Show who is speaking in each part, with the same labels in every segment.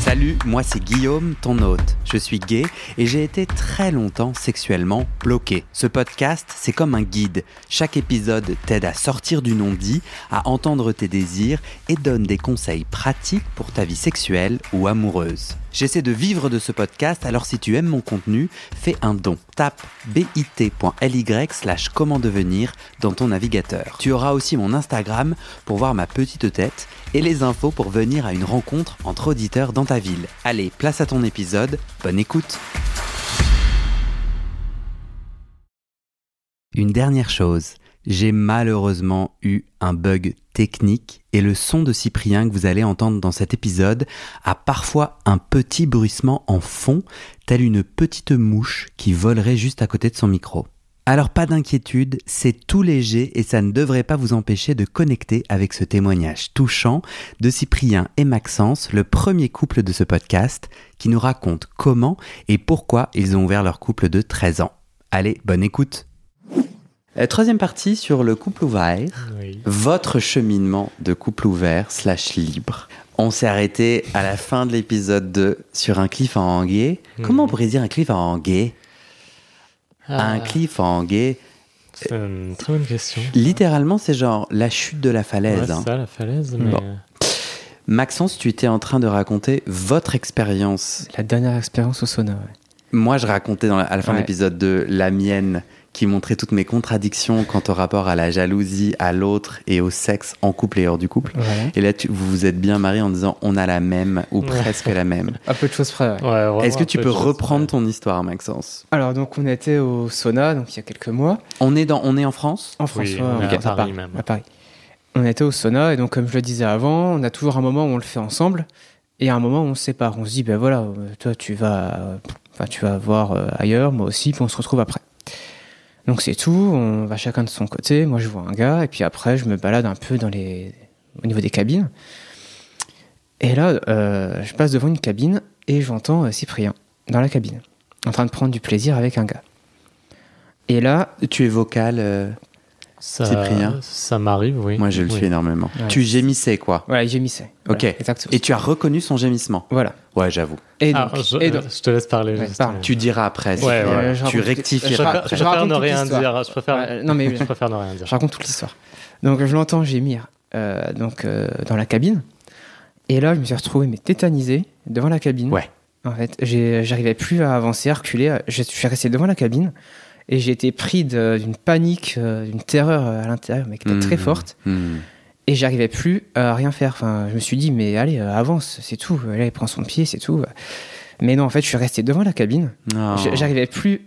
Speaker 1: Salut, moi c'est Guillaume, ton hôte. Je suis gay et j'ai été très longtemps sexuellement bloqué. Ce podcast, c'est comme un guide. Chaque épisode t'aide à sortir du non-dit, à entendre tes désirs et donne des conseils pratiques pour ta vie sexuelle ou amoureuse. J'essaie de vivre de ce podcast, alors si tu aimes mon contenu, fais un don. Tape bit.ly/comment devenir dans ton navigateur. Tu auras aussi mon Instagram pour voir ma petite tête et les infos pour venir à une rencontre entre auditeurs dans ta ville. Allez, place à ton épisode, bonne écoute. Une dernière chose, j'ai malheureusement eu un bug technique et le son de Cyprien que vous allez entendre dans cet épisode a parfois un petit bruissement en fond, telle une petite mouche qui volerait juste à côté de son micro. Alors pas d'inquiétude, c'est tout léger et ça ne devrait pas vous empêcher de connecter avec ce témoignage touchant de Cyprien et Maxence, le premier couple de ce podcast, qui nous raconte comment et pourquoi ils ont ouvert leur couple de 13 ans. Allez, bonne écoute. Troisième partie sur le couple ouvert, oui. Votre cheminement de couple ouvert / libre. On s'est arrêté à la fin de l'épisode 2 sur un cliffhanger. Comment on pourrait dire un cliffhanger ? Un cliffhanger.
Speaker 2: C'est une très bonne question.
Speaker 1: Littéralement, c'est genre la chute de la falaise.
Speaker 2: Ouais, c'est ça, la falaise. Mais...
Speaker 1: Bon. Maxence, tu étais en train de raconter votre expérience.
Speaker 3: La dernière expérience au sauna, ouais.
Speaker 1: Moi, je racontais à la fin de l'épisode 2 la mienne, qui montrait toutes mes contradictions quant au rapport à la jalousie, à l'autre et au sexe en couple et hors du couple. Ouais. Et là, vous vous êtes bien mariés en disant on a la même ou presque la même.
Speaker 3: Un peu de choses près, ouais.
Speaker 1: Ouais, est-ce que tu peux reprendre ton histoire, Maxence ?
Speaker 3: Alors, donc, on était au sauna, donc il y a quelques mois.
Speaker 1: On est en France ?
Speaker 3: En France,
Speaker 2: oui,
Speaker 3: ouais,
Speaker 2: à Paris même.
Speaker 3: À Paris. On était au sauna, et donc, comme je le disais avant, on a toujours un moment où on le fait ensemble, et un moment où on se sépare. On se dit, ben voilà, toi, tu vas voir ailleurs, moi aussi, puis on se retrouve après. Donc c'est tout, on va chacun de son côté, moi je vois un gars, et puis après je me balade un peu au niveau des cabines. Et là, je passe devant une cabine, et j'entends Cyprien, dans la cabine, en train de prendre du plaisir avec un gars. Et là...
Speaker 1: Tu es vocal, Cyprien ?
Speaker 2: Ça m'arrive, oui.
Speaker 1: Moi je le suis énormément. Ouais. Tu gémissais, quoi ?
Speaker 3: Voilà, il gémissait.
Speaker 1: Ok,
Speaker 3: voilà, exactement.
Speaker 1: Et tu as reconnu son gémissement ?
Speaker 3: Voilà.
Speaker 1: Ouais, j'avoue.
Speaker 3: Et donc,
Speaker 2: je te laisse parler.
Speaker 3: Ouais,
Speaker 1: tu diras après. Tu rectifieras après.
Speaker 2: Je préfère ne rien dire. Je préfère ne rien dire.
Speaker 3: Je raconte toute l'histoire. Donc je l'entends gémir dans la cabine. Et là, je me suis retrouvé tétanisé devant la cabine.
Speaker 1: Ouais.
Speaker 3: En fait, j'arrivais plus à avancer, à reculer. Je suis resté devant la cabine et j'ai été pris d'une panique, d'une terreur à l'intérieur, mais qui était très forte. Et j'arrivais plus à rien faire. Enfin, je me suis dit, mais allez, avance, c'est tout. Là, il prend son pied, c'est tout. Mais non, en fait, je suis resté devant la cabine. Oh. J'arrivais plus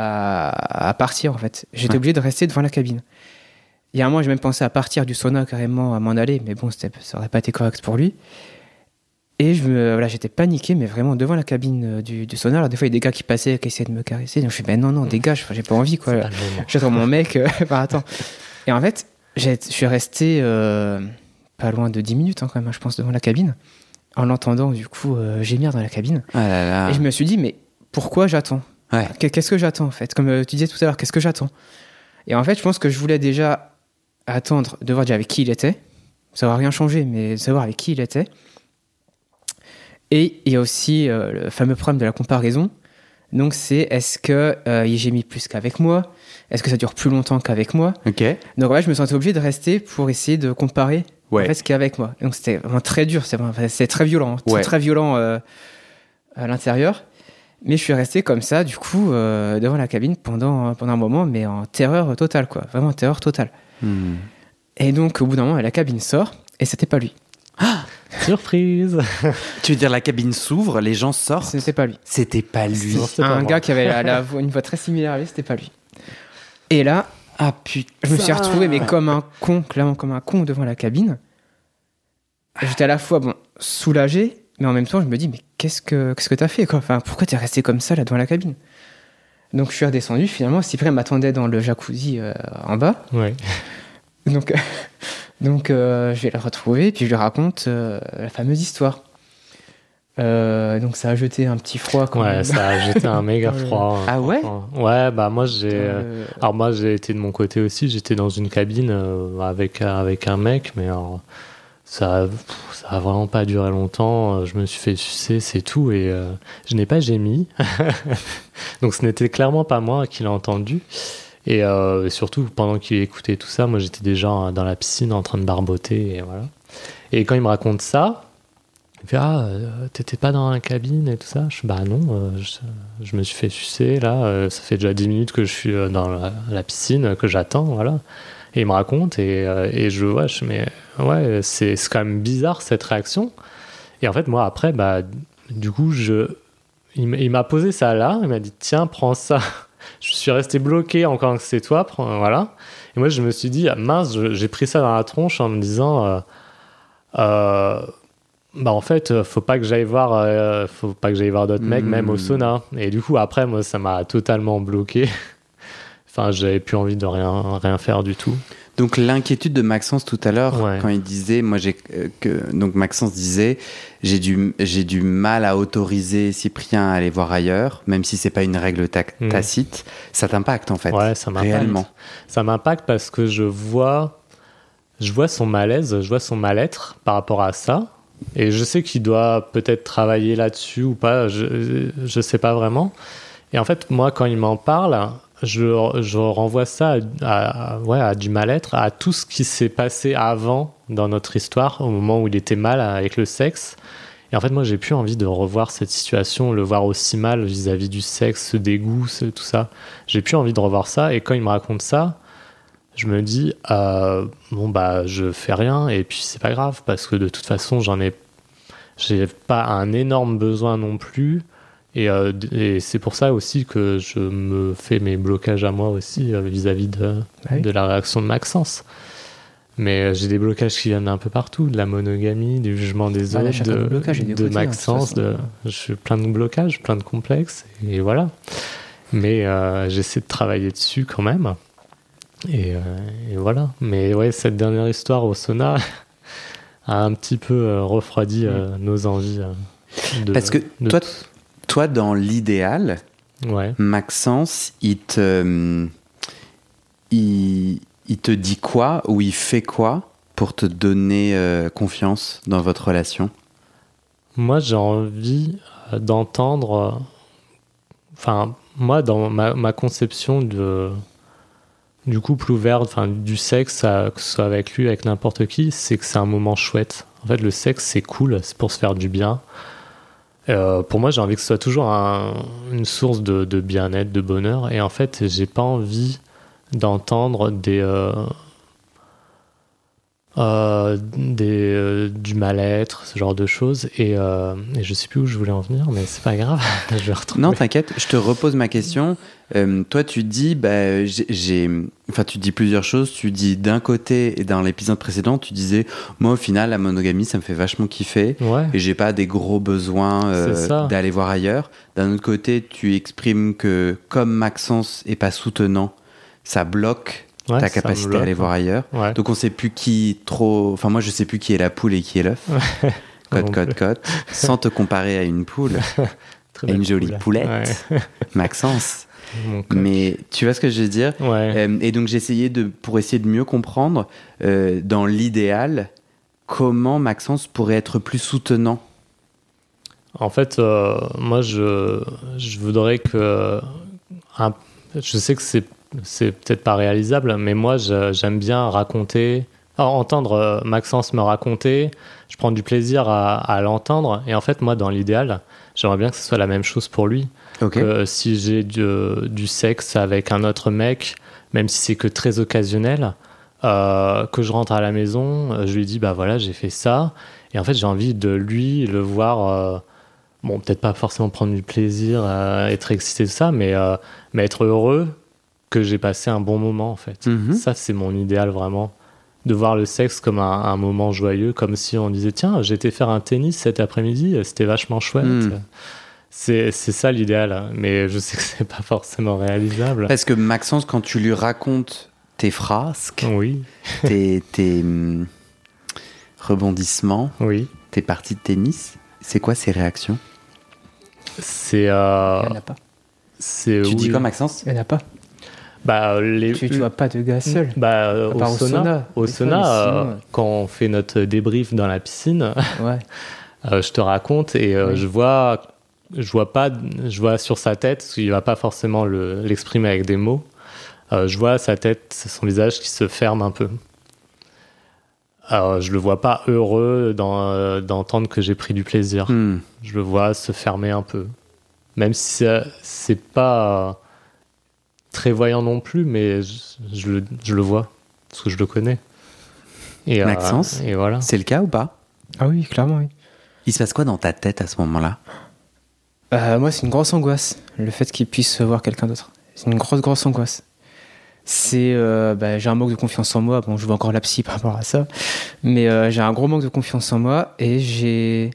Speaker 3: à partir, en fait. J'étais obligé de rester devant la cabine. Il y a un moment, j'ai même pensé à partir du sauna, carrément, à m'en aller. Mais bon, ça aurait pas été correct pour lui. Et j'étais paniqué, mais vraiment devant la cabine du sauna. Alors, des fois, il y a des gars qui passaient, qui essayaient de me caresser. Donc, je fais, non, dégage, j'ai pas envie, quoi. J'attends mon mec. Attends. Et en fait, je suis resté pas loin de 10 minutes, quand même, je pense, devant la cabine, en l'entendant, du coup, gémir dans la cabine.
Speaker 1: Ah là là.
Speaker 3: Et je me suis dit, mais pourquoi j'attends ?
Speaker 1: Ouais.
Speaker 3: Qu'est-ce que j'attends, en fait ? Comme tu disais tout à l'heure, qu'est-ce que j'attends ? Et en fait, je pense que je voulais déjà attendre de voir déjà avec qui il était. Ça va rien changer, mais savoir avec qui il était. Et il y a aussi le fameux problème de la comparaison. Donc, est-ce qu'il gémit plus qu'avec moi ? Est-ce que ça dure plus longtemps qu'avec moi ?
Speaker 1: Ok.
Speaker 3: Donc, je me sentais obligé de rester pour essayer de comparer en fait, ce qu'il y a avec moi. Donc, c'était vraiment très dur. C'était très violent. Très violent à l'intérieur. Mais je suis resté comme ça, du coup, devant la cabine pendant un moment, mais en terreur totale, quoi. Vraiment en terreur totale. Et donc, au bout d'un moment, la cabine sort et c'était pas lui.
Speaker 2: Ah, surprise.
Speaker 1: Tu veux dire la cabine s'ouvre, les gens sortent ?
Speaker 3: C'était pas lui.
Speaker 1: C'était pas lui.
Speaker 3: Un gars qui avait une voix très similaire à lui, c'était pas lui. Et là, je me suis retrouvé comme un con, clairement comme un con devant la cabine. J'étais à la fois soulagé, mais en même temps je me dis mais qu'est-ce que t'as fait, quoi ? Enfin, pourquoi t'es resté comme ça là devant la cabine ? Donc je suis redescendu. Finalement, Cyprien m'attendait dans le jacuzzi en bas.
Speaker 2: Ouais.
Speaker 3: Donc je vais le retrouver, puis je lui raconte la fameuse histoire. Donc ça a jeté un petit froid quand même.
Speaker 2: Ça a jeté un méga froid.
Speaker 1: Ah ouais ?
Speaker 2: Ouais, bah moi j'ai été de mon côté aussi, j'étais dans une cabine avec un mec, mais alors, Ça a vraiment pas duré longtemps. Je me suis fait sucer, c'est tout. Et je n'ai pas gémi. Donc ce n'était clairement pas moi qui l'ai entendu. Et surtout, pendant qu'il écoutait tout ça, moi j'étais déjà dans la piscine en train de barboter. Et voilà. Et quand il me raconte ça, il fait t'étais pas dans la cabine et tout ça. Je dis non, je me suis fait sucer là. Ça fait déjà 10 minutes que je suis dans la piscine, que j'attends. Voilà. Et il me raconte et c'est quand même bizarre cette réaction. Et en fait, moi, après, du coup, il m'a posé ça là. Il m'a dit, tiens, prends ça. Je suis resté bloqué encore que c'est toi. Voilà. Et moi, je me suis dit, mince, j'ai pris ça dans la tronche en me disant, en fait, faut pas que j'aille voir d'autres mecs, même au sauna. Et du coup, après, moi, ça m'a totalement bloqué. Enfin, j'avais plus envie de rien faire du tout.
Speaker 1: Donc l'inquiétude de Maxence tout à l'heure, quand il disait, donc Maxence disait, j'ai du mal à autoriser Cyprien à aller voir ailleurs, même si c'est pas une règle tacite. Ça t'impacte en fait.
Speaker 2: Ouais, ça m'impacte.
Speaker 1: Réellement.
Speaker 2: Ça m'impacte parce que je vois son malaise, je vois son mal-être par rapport à ça, et je sais qu'il doit peut-être travailler là-dessus ou pas. Je sais pas vraiment. Et en fait, moi, quand il m'en parle, je renvoie ça à du mal-être, à tout ce qui s'est passé avant dans notre histoire, au moment où il était mal avec le sexe. Et en fait, moi, j'ai plus envie de revoir cette situation, le voir aussi mal vis-à-vis du sexe, ce dégoût, tout ça. J'ai plus envie de revoir ça. Et quand il me raconte ça, je me dis, je fais rien et puis c'est pas grave parce que de toute façon, j'ai pas un énorme besoin non plus. Et c'est pour ça aussi que je me fais mes blocages à moi aussi vis-à-vis de la réaction de Maxence. Mais j'ai des blocages qui viennent un peu partout, de la monogamie, du jugement des autres, de Maxence. Je suis plein de blocages, plein de complexes, et voilà. Mais j'essaie de travailler dessus quand même. Et voilà. Mais ouais, cette dernière histoire au sauna a un petit peu refroidi nos envies.
Speaker 1: Parce que toi, dans l'idéal, Maxence, il te dit quoi ou il fait quoi pour te donner confiance dans votre relation ?
Speaker 2: Moi, j'ai envie d'entendre... moi, dans ma conception du couple ouvert, du sexe, que ce soit avec lui, avec n'importe qui, c'est que c'est un moment chouette. En fait, le sexe, c'est cool, c'est pour se faire du bien. Pour moi, j'ai envie que ce soit toujours une source de bien-être, de bonheur. Et en fait, j'ai pas envie d'entendre du mal-être, ce genre de choses. Et je sais plus où je voulais en venir, mais c'est pas grave. Je vais retrouver.
Speaker 1: Non, t'inquiète, je te repose ma question. Toi, tu dis, tu dis plusieurs choses. Tu dis d'un côté, et dans l'épisode précédent, tu disais, moi, au final, la monogamie, ça me fait vachement kiffer. Ouais. Et j'ai pas des gros besoins d'aller voir ailleurs. D'un autre côté, tu exprimes que, comme Maxence est pas soutenant, ça bloque ta capacité à aller voir ailleurs. Ouais. Donc, on sait plus Enfin, moi, je sais plus qui est la poule et qui est l'œuf. Cote. Sans te comparer à une poule. Et une jolie poulette. Ouais. Maxence. Mais tu vois ce que je veux dire ? Ouais. Et donc j'essayais pour essayer de mieux comprendre dans l'idéal comment Maxence pourrait être plus soutenant.
Speaker 2: En fait, moi je voudrais que je sais que c'est peut-être pas réalisable, mais moi j'aime bien entendre Maxence me raconter. Je prends du plaisir à l'entendre, et en fait moi dans l'idéal j'aimerais bien que ce soit la même chose pour lui. Okay. Que si j'ai du sexe avec un autre mec, même si c'est que très occasionnel, que je rentre à la maison, je lui dis voilà, j'ai fait ça, et en fait j'ai envie de lui le voir, peut-être pas forcément prendre du plaisir, être excité de ça, mais être heureux que j'ai passé un bon moment en fait. Mm-hmm. Ça c'est mon idéal vraiment, de voir le sexe comme un moment joyeux, comme si on disait tiens, j'ai été faire un tennis cet après-midi, c'était vachement chouette. C'est ça l'idéal, mais je sais que c'est pas forcément réalisable.
Speaker 1: Parce que Maxence, quand tu lui racontes tes frasques, tes rebondissements, tes parties de tennis, c'est quoi ses réactions ?
Speaker 3: Il n'y en a pas.
Speaker 1: Tu dis quoi, Maxence ?
Speaker 3: Il n'y en a pas. Tu vois pas de gars seul.
Speaker 2: Au sauna, quand on fait notre débrief dans la piscine, je te raconte et je vois sur sa tête, parce qu'il va pas forcément l'exprimer avec des mots, je vois sa tête, son visage qui se ferme un peu. Alors, je le vois pas heureux d'entendre que j'ai pris du plaisir. Je le vois se fermer un peu. Même si c'est pas très voyant non plus, mais je le vois, parce que je le connais. Et,
Speaker 1: Maxence,
Speaker 2: et voilà.
Speaker 1: C'est le cas ou pas?
Speaker 3: Ah oui, clairement, oui.
Speaker 1: Il se passe quoi dans ta tête à ce moment-là?
Speaker 3: Moi, c'est une grosse angoisse, le fait qu'il puisse voir quelqu'un d'autre. C'est une grosse angoisse. J'ai un manque de confiance en moi. Bon, je vois encore la psy par rapport à ça. Mais j'ai un gros manque de confiance en moi. Et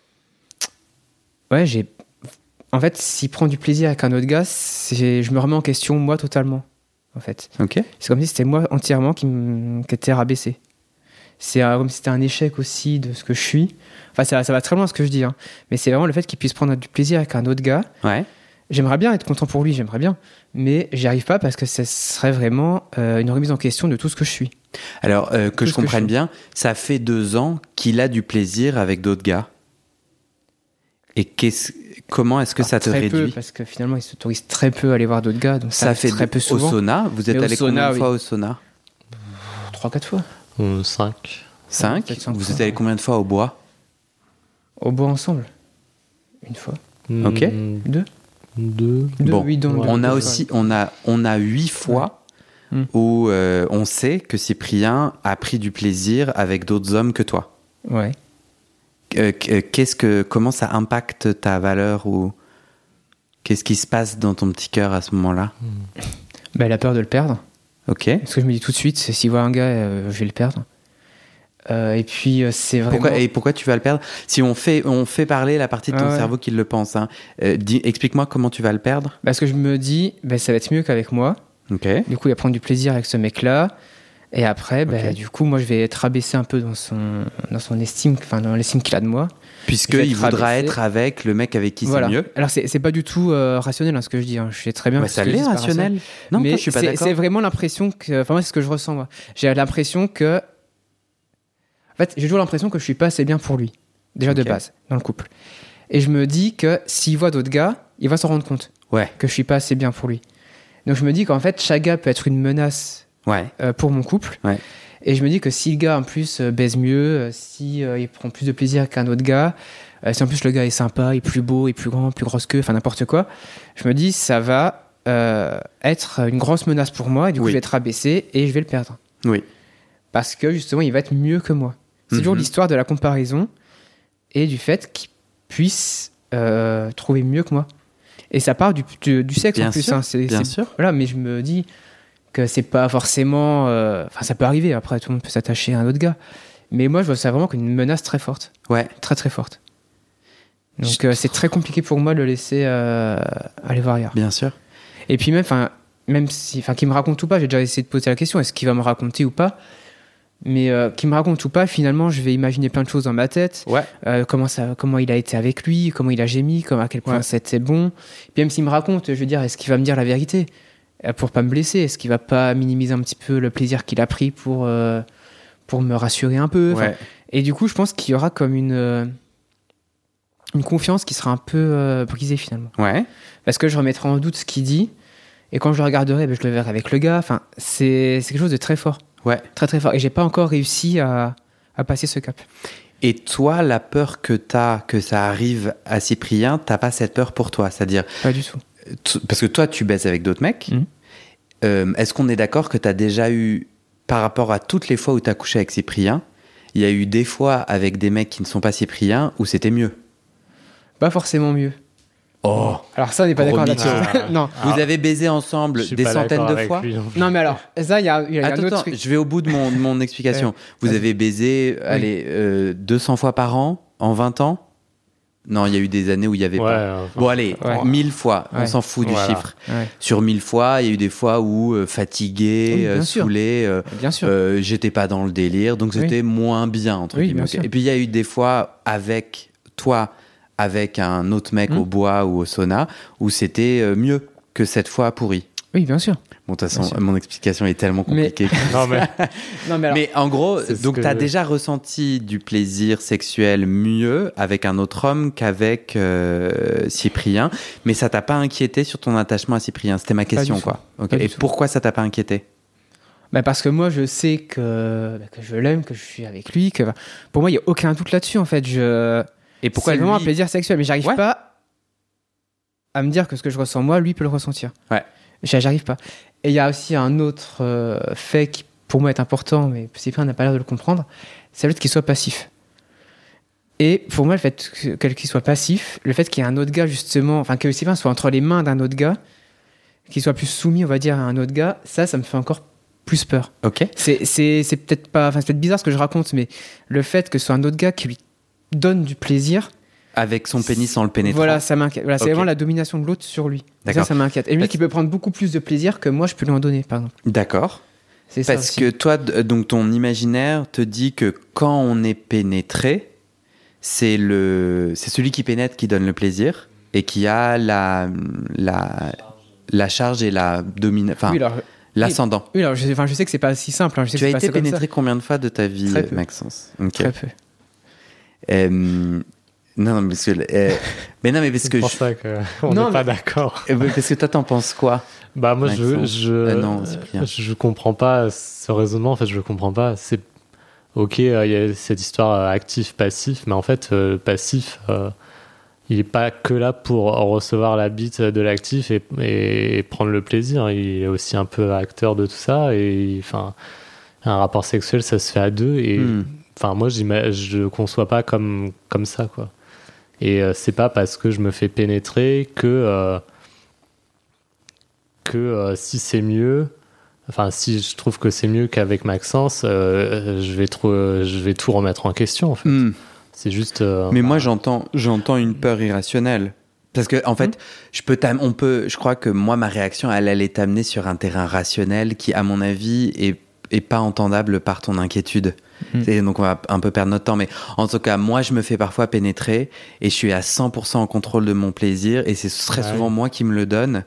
Speaker 3: en fait, s'il prend du plaisir avec un autre gars, je me remets en question, moi, totalement. En fait.
Speaker 1: Ok.
Speaker 3: C'est comme si c'était moi entièrement qui était rabaissé. C'est comme si c'était un échec aussi de ce que je suis. Enfin, ça va très loin ce que je dis. Hein. Mais c'est vraiment le fait qu'il puisse prendre du plaisir avec un autre gars.
Speaker 1: Ouais.
Speaker 3: J'aimerais bien être content pour lui, j'aimerais bien. Mais j'y arrive pas parce que ce serait vraiment une remise en question de tout ce que je suis.
Speaker 1: Alors, que je comprenne bien, ça fait 2 ans qu'il a du plaisir avec d'autres gars. Et comment est-ce que ça te réduit?
Speaker 3: Très peu, parce que finalement, il s'autorise très peu à aller voir d'autres gars. Donc ça fait très peu souvent.
Speaker 1: Au sauna, vous êtes allé combien de fois au sauna?
Speaker 3: 3-4 fois.
Speaker 2: 5.
Speaker 1: 5? Vous êtes allé combien de fois au bois?
Speaker 3: Au bois ensemble. 1 fois.
Speaker 1: Ok.
Speaker 3: 2.
Speaker 1: Bon,
Speaker 3: 8
Speaker 1: on a aussi, on a 8 fois où on sait que Cyprien a pris du plaisir avec d'autres hommes que toi.
Speaker 3: Ouais.
Speaker 1: Comment ça impacte ta valeur ou qu'est-ce qui se passe dans ton petit cœur à ce moment-là?
Speaker 3: Elle a peur de le perdre.
Speaker 1: Ok.
Speaker 3: Parce que je me dis tout de suite, s'il voit un gars, je vais le perdre. Et puis c'est vraiment...
Speaker 1: Pourquoi tu vas le perdre? Si on fait parler la partie de ton cerveau qui le pense, hein. Explique-moi comment tu vas le perdre.
Speaker 3: Parce que je me dis, ça va être mieux qu'avec moi.
Speaker 1: Okay.
Speaker 3: Du coup, il va prendre du plaisir avec ce mec-là. Et après, du coup, moi, je vais être rabaissé un peu dans son estime, enfin dans l'estime qu'il a de moi.
Speaker 1: Puisqu'il voudra être avec le mec avec qui c'est mieux.
Speaker 3: Alors, c'est pas du tout rationnel, hein, ce que je dis. Hein. Je sais très bien.
Speaker 1: Ça l'est rationnel. Non, mais toi, je suis pas d'accord.
Speaker 3: C'est vraiment l'impression que... Enfin, moi, c'est ce que je ressens, moi. J'ai l'impression que... En fait, j'ai toujours l'impression que je suis pas assez bien pour lui. Déjà de base, dans le couple. Et je me dis que s'il voit d'autres gars, il va s'en rendre compte que je suis pas assez bien pour lui. Donc je me dis qu'en fait, chaque gars peut être une menace pour mon couple. Ouais. Et je me dis que si le gars en plus baise mieux, si il prend plus de plaisir qu'un autre gars, si en plus le gars est sympa, est plus beau, est plus grand, plus grosse que, enfin n'importe quoi, je me dis ça va être une grosse menace pour moi et du coup je vais être rabaissé et je vais le perdre. Oui. Parce que justement il va être mieux que moi. C'est toujours l'histoire de la comparaison et du fait qu'il puisse trouver mieux que moi. Et ça part du sexe
Speaker 1: bien
Speaker 3: en plus.
Speaker 1: Sûr,
Speaker 3: hein.
Speaker 1: Bien sûr.
Speaker 3: Voilà, mais je me dis que c'est pas forcément... Enfin, ça peut arriver. Après, tout le monde peut s'attacher à un autre gars. Mais moi, je vois ça vraiment comme une menace très forte. Ouais. Très, très forte. Donc, c'est très compliqué pour moi de le laisser aller voir ailleurs.
Speaker 1: Bien sûr.
Speaker 3: Et puis même si... Enfin, qu'il me raconte ou pas, j'ai déjà essayé de poser la question, est-ce qu'il va me raconter ou pas? Mais qu'il me raconte ou pas, finalement, je vais imaginer plein de choses dans ma tête. Ouais. Comment il a été avec lui, comment il a gémi, à quel point c'était bon. Puis même s'il me raconte, je veux dire, est-ce qu'il va me dire la vérité pour pas me blesser? Est-ce qu'il va pas minimiser un petit peu le plaisir qu'il a pris pour me rassurer un peu? Et du coup, je pense qu'il y aura comme une confiance qui sera un peu brisée finalement. Ouais. Parce que je remettrai en doute ce qu'il dit. Et quand je le regarderai, je le verrai avec le gars. Enfin, c'est quelque chose de très fort. Ouais. Très très fort. Et j'ai pas encore réussi à passer ce cap.
Speaker 1: Et toi, la peur que t'as que ça arrive à Cyprien, t'as pas cette peur pour toi? C'est-à-dire...
Speaker 3: Pas du tout.
Speaker 1: Parce que toi, tu baises avec d'autres mecs. Est-ce qu'on est d'accord que t'as déjà eu, par rapport à toutes les fois où t'as couché avec Cyprien, il y a eu des fois avec des mecs qui ne sont pas Cyprien où c'était mieux?
Speaker 3: Pas forcément mieux.
Speaker 1: Oh.
Speaker 3: Alors ça, on n'est pas d'accord là-dessus. Non.
Speaker 1: Vous avez baisé ensemble des centaines de fois?
Speaker 3: Non, mais alors, ça, il y a un autre truc.
Speaker 1: Je vais au bout de mon explication. Vous avez baisé 200 fois par an en 20 ans? Non, il y a eu des années où il n'y avait pas. Bon, allez, 1000 fois. On s'en fout du chiffre. Sur 1000 fois, il y a eu des fois où fatigué, saoulé, j'étais pas dans le délire, donc c'était moins bien, entre guillemets. Et puis il y a eu des fois avec toi, avec un autre mec au bois ou au sauna, où c'était mieux que cette fois pourri.
Speaker 3: Oui, bien sûr.
Speaker 1: Bon, de toute façon, mon explication est tellement compliquée.
Speaker 2: Non, mais...
Speaker 3: Non, mais, alors,
Speaker 1: Mais en gros, donc tu as déjà ressenti du plaisir sexuel mieux avec un autre homme qu'avec Cyprien, mais ça t'a pas inquiété sur ton attachement à Cyprien? C'était ma question, quoi. Okay. Et pourquoi ça t'a pas inquiété?
Speaker 3: Parce que moi, je sais que je l'aime, que je suis avec lui, que pour moi, il n'y a aucun doute là-dessus, en fait.
Speaker 1: Et pourquoi
Speaker 3: c'est vraiment un plaisir sexuel, mais j'arrive pas à me dire que ce que je ressens moi, lui peut le ressentir.
Speaker 1: Ouais.
Speaker 3: J'arrive pas. Et il y a aussi un autre fait qui, pour moi, est important, mais Cyprien n'a pas l'air de le comprendre, c'est le fait qu'il soit passif. Et pour moi, le fait qu'il soit passif, le fait qu'il y ait un autre gars, justement, enfin, que Cyprien soit entre les mains d'un autre gars, qu'il soit plus soumis, on va dire, à un autre gars, ça me fait encore plus peur.
Speaker 1: Ok.
Speaker 3: C'est peut-être pas, enfin, c'est peut-être bizarre ce que je raconte, mais le fait que ce soit un autre gars qui lui donne du plaisir.
Speaker 1: Avec son pénis sans le pénétrer.
Speaker 3: Voilà, ça m'inquiète. Voilà, c'est vraiment la domination de l'autre sur lui.
Speaker 1: D'accord.
Speaker 3: Ça m'inquiète. Et lui qui peut prendre beaucoup plus de plaisir que moi, je peux lui en donner, par exemple.
Speaker 1: D'accord.
Speaker 3: C'est ça
Speaker 1: Parce
Speaker 3: aussi.
Speaker 1: que toi, donc ton imaginaire te dit que quand on est pénétré, c'est celui qui pénètre qui donne le plaisir et qui a la charge et l'ascendant.
Speaker 3: Oui, alors je sais que c'est pas si simple. Hein. Je sais
Speaker 1: Tu
Speaker 3: que
Speaker 1: as
Speaker 3: c'est
Speaker 1: été pénétré combien de fois de ta vie, Maxence?
Speaker 3: Très peu.
Speaker 1: Non, parce que
Speaker 2: c'est pour ça qu'on n'est pas d'accord.
Speaker 1: Parce que toi, t'en penses quoi?
Speaker 2: Bah moi,
Speaker 1: Cyprien.
Speaker 2: je comprends pas ce raisonnement. En fait, je le comprends pas. C'est ok, il y a cette histoire actif-passif, mais en fait, le passif, il est pas que là pour recevoir la bite de l'actif et prendre le plaisir. Il est aussi un peu acteur de tout ça. Et enfin, un rapport sexuel, ça se fait à deux. Et enfin, moi, je conçois pas comme ça, quoi. Et c'est pas parce que je me fais pénétrer que si c'est mieux, enfin si je trouve que c'est mieux qu'avec Maxence, je vais tout remettre en question, en fait. C'est juste.
Speaker 1: Mais moi j'entends une peur irrationnelle. Parce que en fait, je crois que moi ma réaction elle est amenée sur un terrain rationnel qui à mon avis est pas entendable par ton inquiétude. Et donc on va un peu perdre notre temps, mais en tout cas moi je me fais parfois pénétrer et je suis à 100% en contrôle de mon plaisir et c'est très souvent moi qui me le donne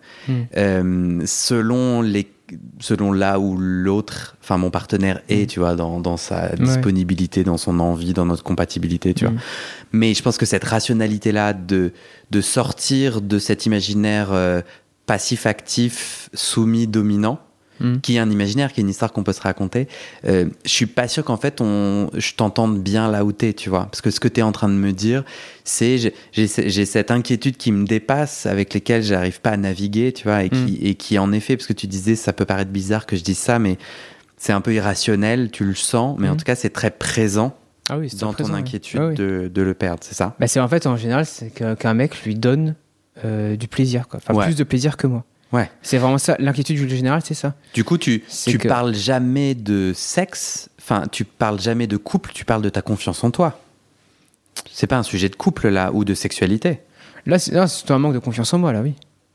Speaker 1: selon là où l'autre, enfin mon partenaire est, tu vois, dans sa disponibilité, dans son envie, dans notre compatibilité, tu vois. Mais je pense que cette rationalité là de sortir de cet imaginaire passif-actif, soumis, dominant, qui est un imaginaire, qui est une histoire qu'on peut se raconter. Je suis pas sûr qu'en fait je t'entende bien là où t'es, tu vois. Parce que ce que t'es en train de me dire, c'est j'ai cette inquiétude qui me dépasse, avec lesquelles j'arrive pas à naviguer, tu vois, et qui en effet, parce que tu disais, ça peut paraître bizarre que je dise ça, mais c'est un peu irrationnel, tu le sens, mais en tout cas c'est très présent.
Speaker 3: Ah oui,
Speaker 1: dans ton inquiétude de le perdre, c'est ça?
Speaker 3: C'est en fait en général c'est qu'un mec lui donne du plaisir, quoi. Enfin plus de plaisir que moi.
Speaker 1: Ouais.
Speaker 3: C'est vraiment ça, l'inquiétude générale, c'est ça.
Speaker 1: Du coup, tu parles jamais de sexe, enfin, tu parles jamais de couple, tu parles de ta confiance en toi. C'est pas un sujet de couple, là, ou de sexualité.
Speaker 3: Là, c'est un manque de confiance en moi, là, oui.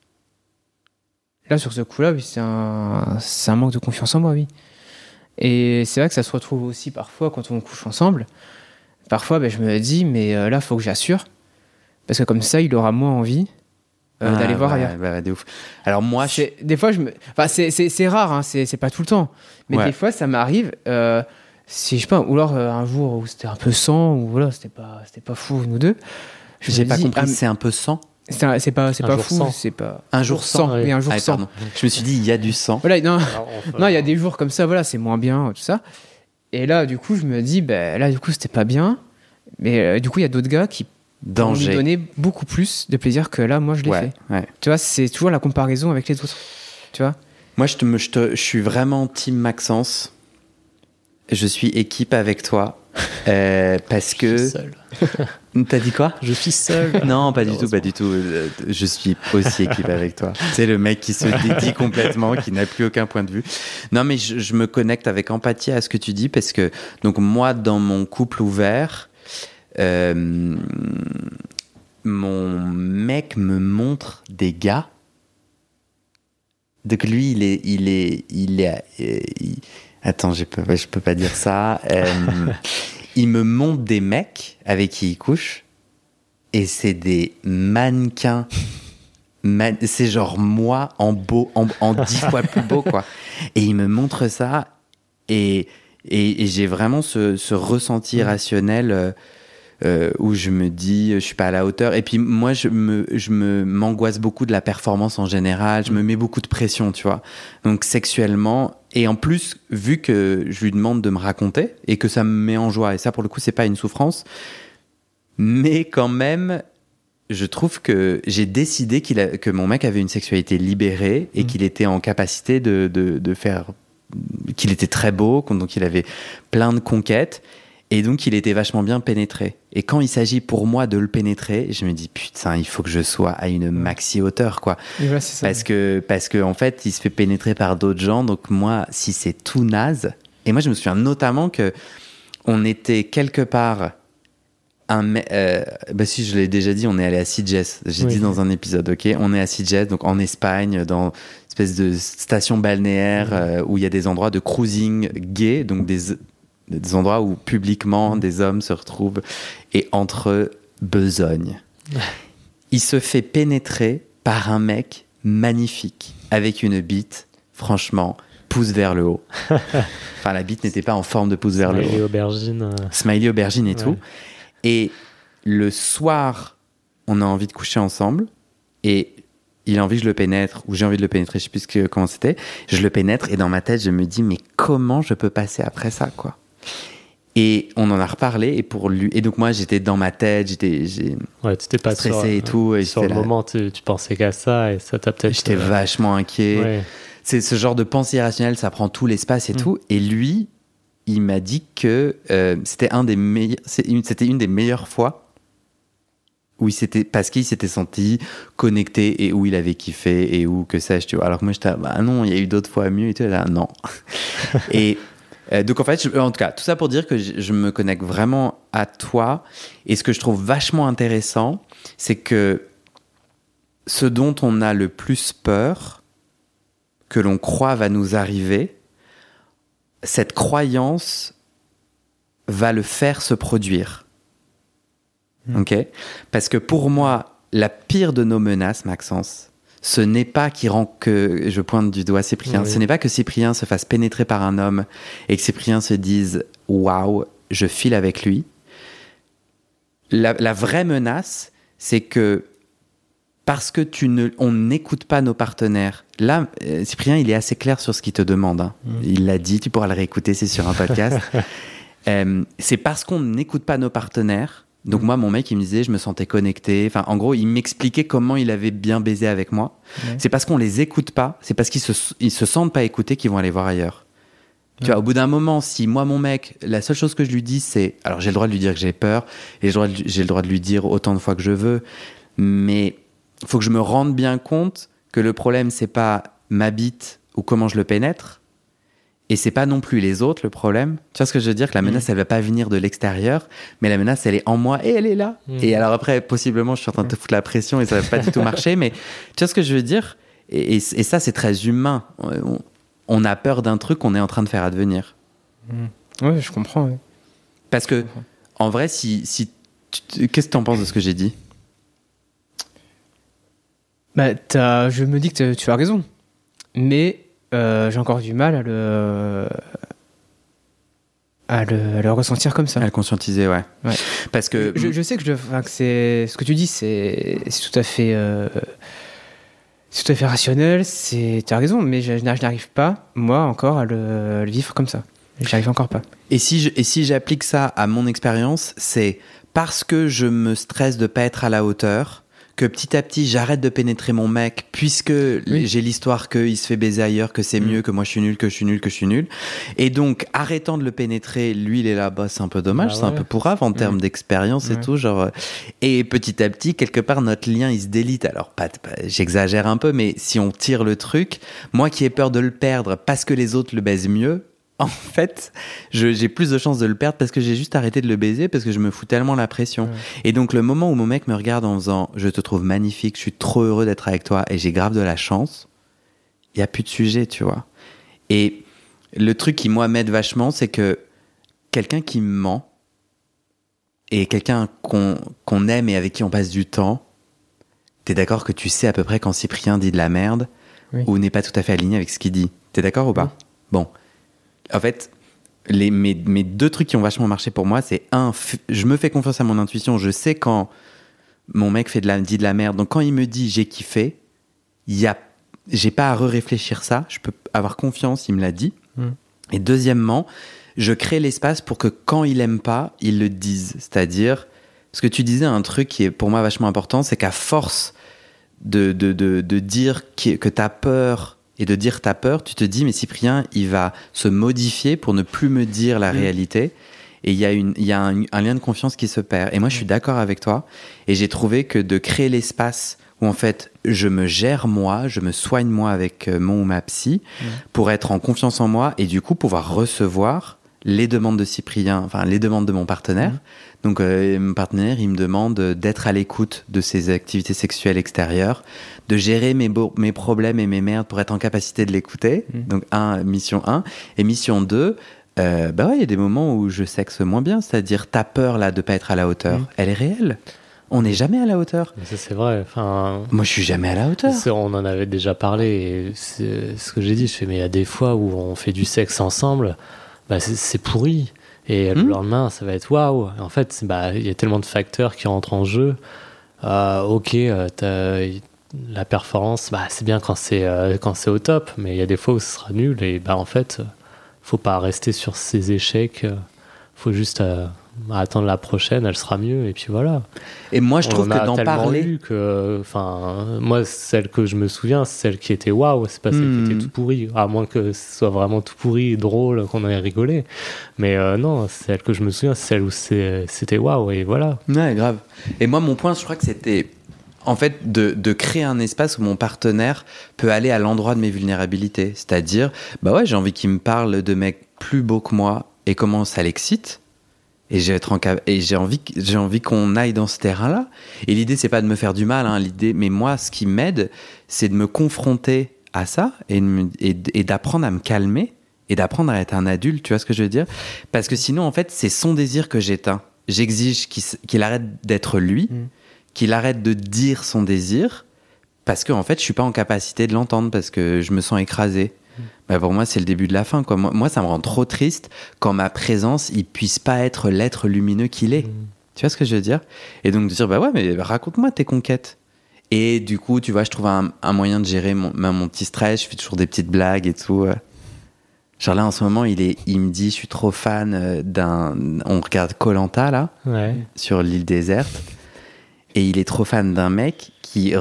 Speaker 3: Là, sur ce coup-là, oui, c'est un manque de confiance en moi, oui. Et c'est vrai que ça se retrouve aussi parfois quand on couche ensemble. Parfois, je me dis, mais là, il faut que j'assure. Parce que comme ça, il aura moins envie d'aller voir ailleurs.
Speaker 1: De ouf. Alors moi,
Speaker 3: des fois, c'est rare, hein, c'est pas tout le temps. Mais des fois, ça m'arrive. Si je sais pas, ou alors un jour où c'était un peu sang, ou voilà, c'était pas fou nous deux.
Speaker 1: J'ai pas compris. C'est un peu sang.
Speaker 3: C'est pas fou.
Speaker 2: Sang.
Speaker 3: C'est pas
Speaker 1: un jour sang.
Speaker 3: Oui, un jour sang.
Speaker 1: Pardon. Je me suis dit, il y a du sang.
Speaker 3: Voilà, non, il y a des jours comme ça. Voilà, c'est moins bien, tout ça. Et là, du coup, je me dis, là, du coup, c'était pas bien. Mais du coup, il y a d'autres gars qui vont lui donner beaucoup plus de plaisir que là, moi, je l'ai fait.
Speaker 1: Ouais.
Speaker 3: Tu vois, c'est toujours la comparaison avec les autres. Tu vois.
Speaker 1: Moi, je suis vraiment team Maxence. Je suis équipe avec toi. Parce que...
Speaker 2: Je suis seul.
Speaker 1: T'as dit quoi?
Speaker 2: Je suis seul.
Speaker 1: Non, pas du tout. Je suis aussi équipe avec toi. C'est le mec qui se dédie complètement, qui n'a plus aucun point de vue. Non, mais je me connecte avec empathie à ce que tu dis, parce que donc moi, dans mon couple ouvert, mon mec me montre des gars. Donc lui, attends, je peux pas dire ça. Il me montre des mecs avec qui il couche, et c'est des mannequins c'est genre moi en beau, en 10 fois plus beau, quoi. Et il me montre ça, et j'ai vraiment ce ressenti rationnel où je me dis, je suis pas à la hauteur. Et puis moi, m'angoisse beaucoup de la performance en général. Je me mets beaucoup de pression, tu vois. Donc sexuellement, et en plus, vu que je lui demande de me raconter et que ça me met en joie, et ça pour le coup, c'est pas une souffrance, mais quand même, je trouve que j'ai décidé que mon mec avait une sexualité libérée et qu'il était en capacité de faire, qu'il était très beau, donc il avait plein de conquêtes. Et donc, il était vachement bien pénétré. Et quand il s'agit pour moi de le pénétrer, je me dis, putain, il faut que je sois à une maxi hauteur, quoi.
Speaker 3: Et voilà, c'est ça.
Speaker 1: Parce que, en fait, il se fait pénétrer par d'autres gens. Donc, moi, si c'est tout naze. Et moi, je me souviens notamment que on était quelque part. Si je l'ai déjà dit, on est allé à Sitges. J'ai dit dans un épisode, ok. On est à Sitges, donc en Espagne, dans une espèce de station balnéaire où il y a des endroits de cruising gay, donc des endroits où publiquement des hommes se retrouvent et entre eux besognent. Il se fait pénétrer par un mec magnifique avec une bite, franchement, pouce vers le haut. Enfin, la bite n'était pas en forme de pouce vers le haut. Smiley aubergine et tout. Et le soir, on a envie de coucher ensemble et il a envie que je le pénètre, ou j'ai envie de le pénétrer, je sais plus comment c'était. Je le pénètre et dans ma tête, je me dis, mais comment je peux passer après ça, quoi? Et on en a reparlé, et donc moi j'étais dans ma tête, j'étais
Speaker 2: pas
Speaker 1: stressé et tout. Et
Speaker 2: sur le moment, tu pensais qu'à ça, et ça t'a peut-être.
Speaker 1: J'étais vachement inquiet. Ouais. C'est ce genre de pensée irrationnelle, ça prend tout l'espace et tout. Et lui, il m'a dit que c'était une des meilleures fois où parce qu'il s'était senti connecté et où il avait kiffé et où que sais-je, tu vois. Alors que moi j'étais, bah non, il y a eu d'autres fois mieux et tout. Là, non. Et donc en fait, en tout cas, tout ça pour dire que je me connecte vraiment à toi. Et ce que je trouve vachement intéressant, c'est que ce dont on a le plus peur, que l'on croit va nous arriver, cette croyance va le faire se produire. Ok ? Parce que pour moi, la pire de nos menaces, Maxence, ce n'est pas que je pointe du doigt Cyprien, ce n'est pas que Cyprien se fasse pénétrer par un homme et que Cyprien se dise « Waouh, je file avec lui ». La vraie menace, c'est que parce que on n'écoute pas nos partenaires. Là, Cyprien, il est assez clair sur ce qu'il te demande. Hein. Il l'a dit, tu pourras le réécouter, c'est sur un podcast. C'est parce qu'on n'écoute pas nos partenaires. Donc moi, mon mec, il me disait, je me sentais connecté. Enfin, en gros, il m'expliquait comment il avait bien baisé avec moi. Ouais. C'est parce qu'on les écoute pas, c'est parce qu'ils se sentent pas écoutés qu'ils vont aller voir ailleurs. Tu vois, au bout d'un moment, si moi, mon mec, la seule chose que je lui dis, c'est... Alors, j'ai le droit de lui dire que j'ai peur, et j'ai le droit de lui dire autant de fois que je veux, mais il faut que je me rende bien compte que le problème, c'est pas ma bite ou comment je le pénètre, et c'est pas non plus les autres le problème. Tu vois ce que je veux dire? Que la menace, elle va pas venir de l'extérieur, mais la menace, elle est en moi et elle est là. Et alors après, possiblement, je suis en train de te foutre la pression et ça va pas du tout marcher, mais tu vois ce que je veux dire? Et ça, c'est très humain. On a peur d'un truc qu'on est en train de faire advenir.
Speaker 3: Oui, je comprends. Ouais.
Speaker 1: Parce que, en vrai, qu'est-ce que tu en penses de ce que j'ai dit?
Speaker 3: Bah, je me dis que tu as raison. Mais j'ai encore du mal à le ressentir comme ça.
Speaker 1: À le conscientiser, ouais. Parce que...
Speaker 3: Je sais que c'est ce que tu dis, c'est tout à fait... c'est tout à fait rationnel, tu as raison, mais je n'arrive pas, moi, encore à le vivre comme ça. J'arrive encore pas.
Speaker 1: Et si j'applique ça à mon expérience, c'est parce que je me stresse de pas être à la hauteur, que petit à petit, j'arrête de pénétrer mon mec, puisque j'ai l'histoire qu'il se fait baiser ailleurs, que c'est mieux, que moi je suis nul. Et donc, arrêtant de le pénétrer, lui, il est là, bah, c'est un peu dommage, c'est un peu pourrave en termes d'expérience et tout, genre. Et petit à petit, quelque part, notre lien, il se délite. Alors, j'exagère un peu, mais si on tire le truc, moi qui ai peur de le perdre parce que les autres le baisent mieux, en fait, j'ai plus de chances de le perdre parce que j'ai juste arrêté de le baiser parce que je me fous tellement la pression. Et donc, le moment où mon mec me regarde en faisant « Je te trouve magnifique, je suis trop heureux d'être avec toi et j'ai grave de la chance », il n'y a plus de sujet, tu vois. Et le truc qui, moi, m'aide vachement, c'est que quelqu'un qui me ment et quelqu'un qu'on aime et avec qui on passe du temps, t'es d'accord que tu sais à peu près quand Cyprien dit de la merde ou n'est pas tout à fait aligné avec ce qu'il dit. T'es d'accord ou pas ? Bon. En fait, mes 2 trucs qui ont vachement marché pour moi, c'est je me fais confiance à mon intuition. Je sais quand mon mec dit de la merde. Donc quand il me dit j'ai kiffé, j'ai pas à réfléchir ça. Je peux avoir confiance, il me l'a dit. Et deuxièmement, je crée l'espace pour que quand il aime pas, il le dise. C'est-à-dire, parce que tu disais un truc qui est pour moi vachement important, c'est qu'à force de dire que t'as peur et de dire t'as peur, tu te dis mais Cyprien, il va se modifier pour ne plus me dire la réalité. Et il y a un lien de confiance qui se perd. Et moi, je suis d'accord avec toi. Et j'ai trouvé que de créer l'espace où en fait, je me gère moi, je me soigne moi avec mon ou ma psy pour être en confiance en moi et du coup pouvoir recevoir les demandes de Cyprien, enfin les demandes de mon partenaire. Donc mon partenaire, il me demande d'être à l'écoute de ses activités sexuelles extérieures, de gérer mes problèmes et mes merdes pour être en capacité de l'écouter. Donc mission 1. Et mission 2, il y a des moments où je sexe moins bien, c'est-à-dire ta peur là de pas être à la hauteur, elle est réelle. On n'est jamais à la hauteur.
Speaker 2: Ça, c'est vrai. Enfin,
Speaker 1: moi, je suis jamais à la hauteur.
Speaker 2: On en avait déjà parlé. Et c'est ce que j'ai dit. Mais il y a des fois où on fait du sexe ensemble, c'est pourri. Et le lendemain, ça va être waouh. En fait, il y a tellement de facteurs qui rentrent en jeu. La performance, c'est bien quand c'est au top. Mais il y a des fois où ce sera nul. Et en fait, faut pas rester sur ces échecs. Faut juste attendre la prochaine, elle sera mieux, et puis voilà.
Speaker 1: Et moi, je trouve que d'en parler...
Speaker 2: moi, celle que je me souviens, c'est celle qui était waouh, c'est pas celle qui était tout pourrie, à moins que ce soit vraiment tout pourri, drôle, qu'on ait rigolé. Mais non, celle que je me souviens, c'est celle où c'était waouh, et voilà.
Speaker 1: Ouais, grave. Et moi, mon point, je crois que c'était... En fait, de créer un espace où mon partenaire peut aller à l'endroit de mes vulnérabilités. C'est-à-dire, j'ai envie qu'il me parle de mecs plus beaux que moi et comment ça l'excite. Et j'ai envie qu'on aille dans ce terrain-là. Et l'idée, c'est pas de me faire du mal, mais moi, ce qui m'aide, c'est de me confronter à ça et d'apprendre à me calmer et d'apprendre à être un adulte, tu vois ce que je veux dire ? Parce que sinon, en fait, c'est son désir que j'éteins. J'exige qu'il arrête d'être lui, qu'il arrête de dire son désir, parce que en fait, je suis pas en capacité de l'entendre, parce que je me sens écrasé. Pour moi, c'est le début de la fin, quoi. Moi, ça me rend trop triste quand ma présence, il puisse pas être l'être lumineux qu'il est. Tu vois ce que je veux dire ? Et donc de dire, mais raconte-moi tes conquêtes. Et du coup, tu vois, je trouve un moyen de gérer mon petit stress. Je fais toujours des petites blagues et tout. Genre là, en ce moment, il me dit, je suis trop fan on regarde Koh-Lanta, là, sur l'île déserte. Et il est trop fan d'un mec qui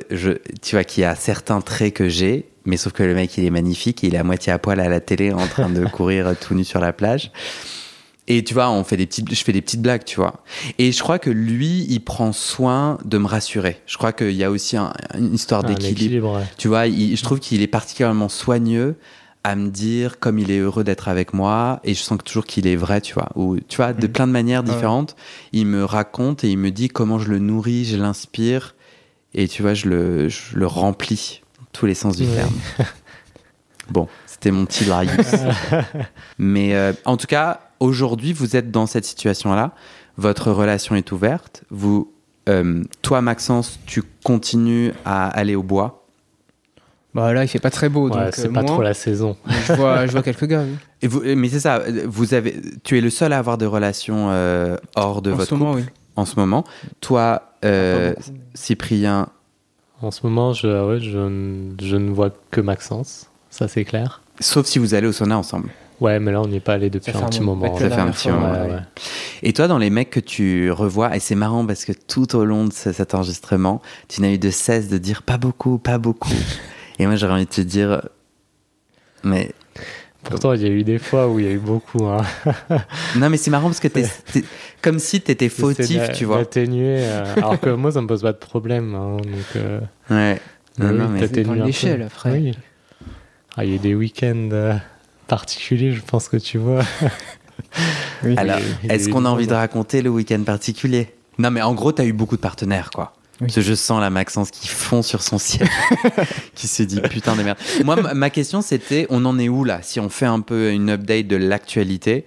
Speaker 1: a certains traits que j'ai, mais sauf que le mec, il est magnifique et il est à moitié à poil à la télé en train de courir tout nu sur la plage. Et tu vois, je fais des petites blagues, tu vois. Et je crois que lui, il prend soin de me rassurer. Je crois qu'il y a aussi une histoire d'équilibre. Tu vois, je trouve qu'il est particulièrement soigneux à me dire comme il est heureux d'être avec moi, et je sens que toujours qu'il est vrai, tu vois. Ou tu vois, de plein de manières différentes, il me raconte et il me dit comment je le nourris, je l'inspire, et tu vois, je le remplis dans tous les sens du terme. Bon, c'était mon petit Larius. Mais en tout cas, aujourd'hui, vous êtes dans cette situation-là. Votre relation est ouverte. Toi, Maxence, tu continues à aller au bois.
Speaker 3: Là, il fait pas très beau, donc
Speaker 2: c'est pas trop la saison.
Speaker 3: Je vois quelques gars. Oui.
Speaker 1: Mais c'est ça. Tu es le seul à avoir des relations hors de votre couple.
Speaker 3: Oui.
Speaker 1: En ce moment, toi, Cyprien.
Speaker 2: En ce moment, je ne vois que Maxence. Ça, c'est clair.
Speaker 1: Sauf si vous allez au sauna ensemble.
Speaker 2: Ouais, mais là, on n'y est pas allé depuis un petit moment.
Speaker 1: Ça fait un petit moment. Ouais. Et toi, dans les mecs que tu revois, et c'est marrant parce que tout au long de cet enregistrement, tu n'as eu de cesse de dire pas beaucoup, pas beaucoup. Et moi, j'aurais envie de te dire, mais...
Speaker 2: Pourtant, il y a eu des fois où il y a eu beaucoup. Hein.
Speaker 1: Non, mais c'est marrant parce que t'es comme si t'étais fautif, tu vois.
Speaker 2: Atténuer, alors que moi, ça me pose pas de problème. Hein, donc,
Speaker 1: ouais. Non, mais
Speaker 3: c'est dans l'échelle, après.
Speaker 2: Oui. Il y a des week-ends particuliers, je pense que tu vois.
Speaker 1: Oui. Alors, est-ce qu'on a envie de raconter le week-end particulier ? Non, mais en gros, t'as eu beaucoup de partenaires, quoi. Oui. Parce que je sens la Maxence qui fond sur son ciel, qui se dit putain de merde. Moi, ma question, c'était, on en est où là ? Si on fait un peu une update de l'actualité,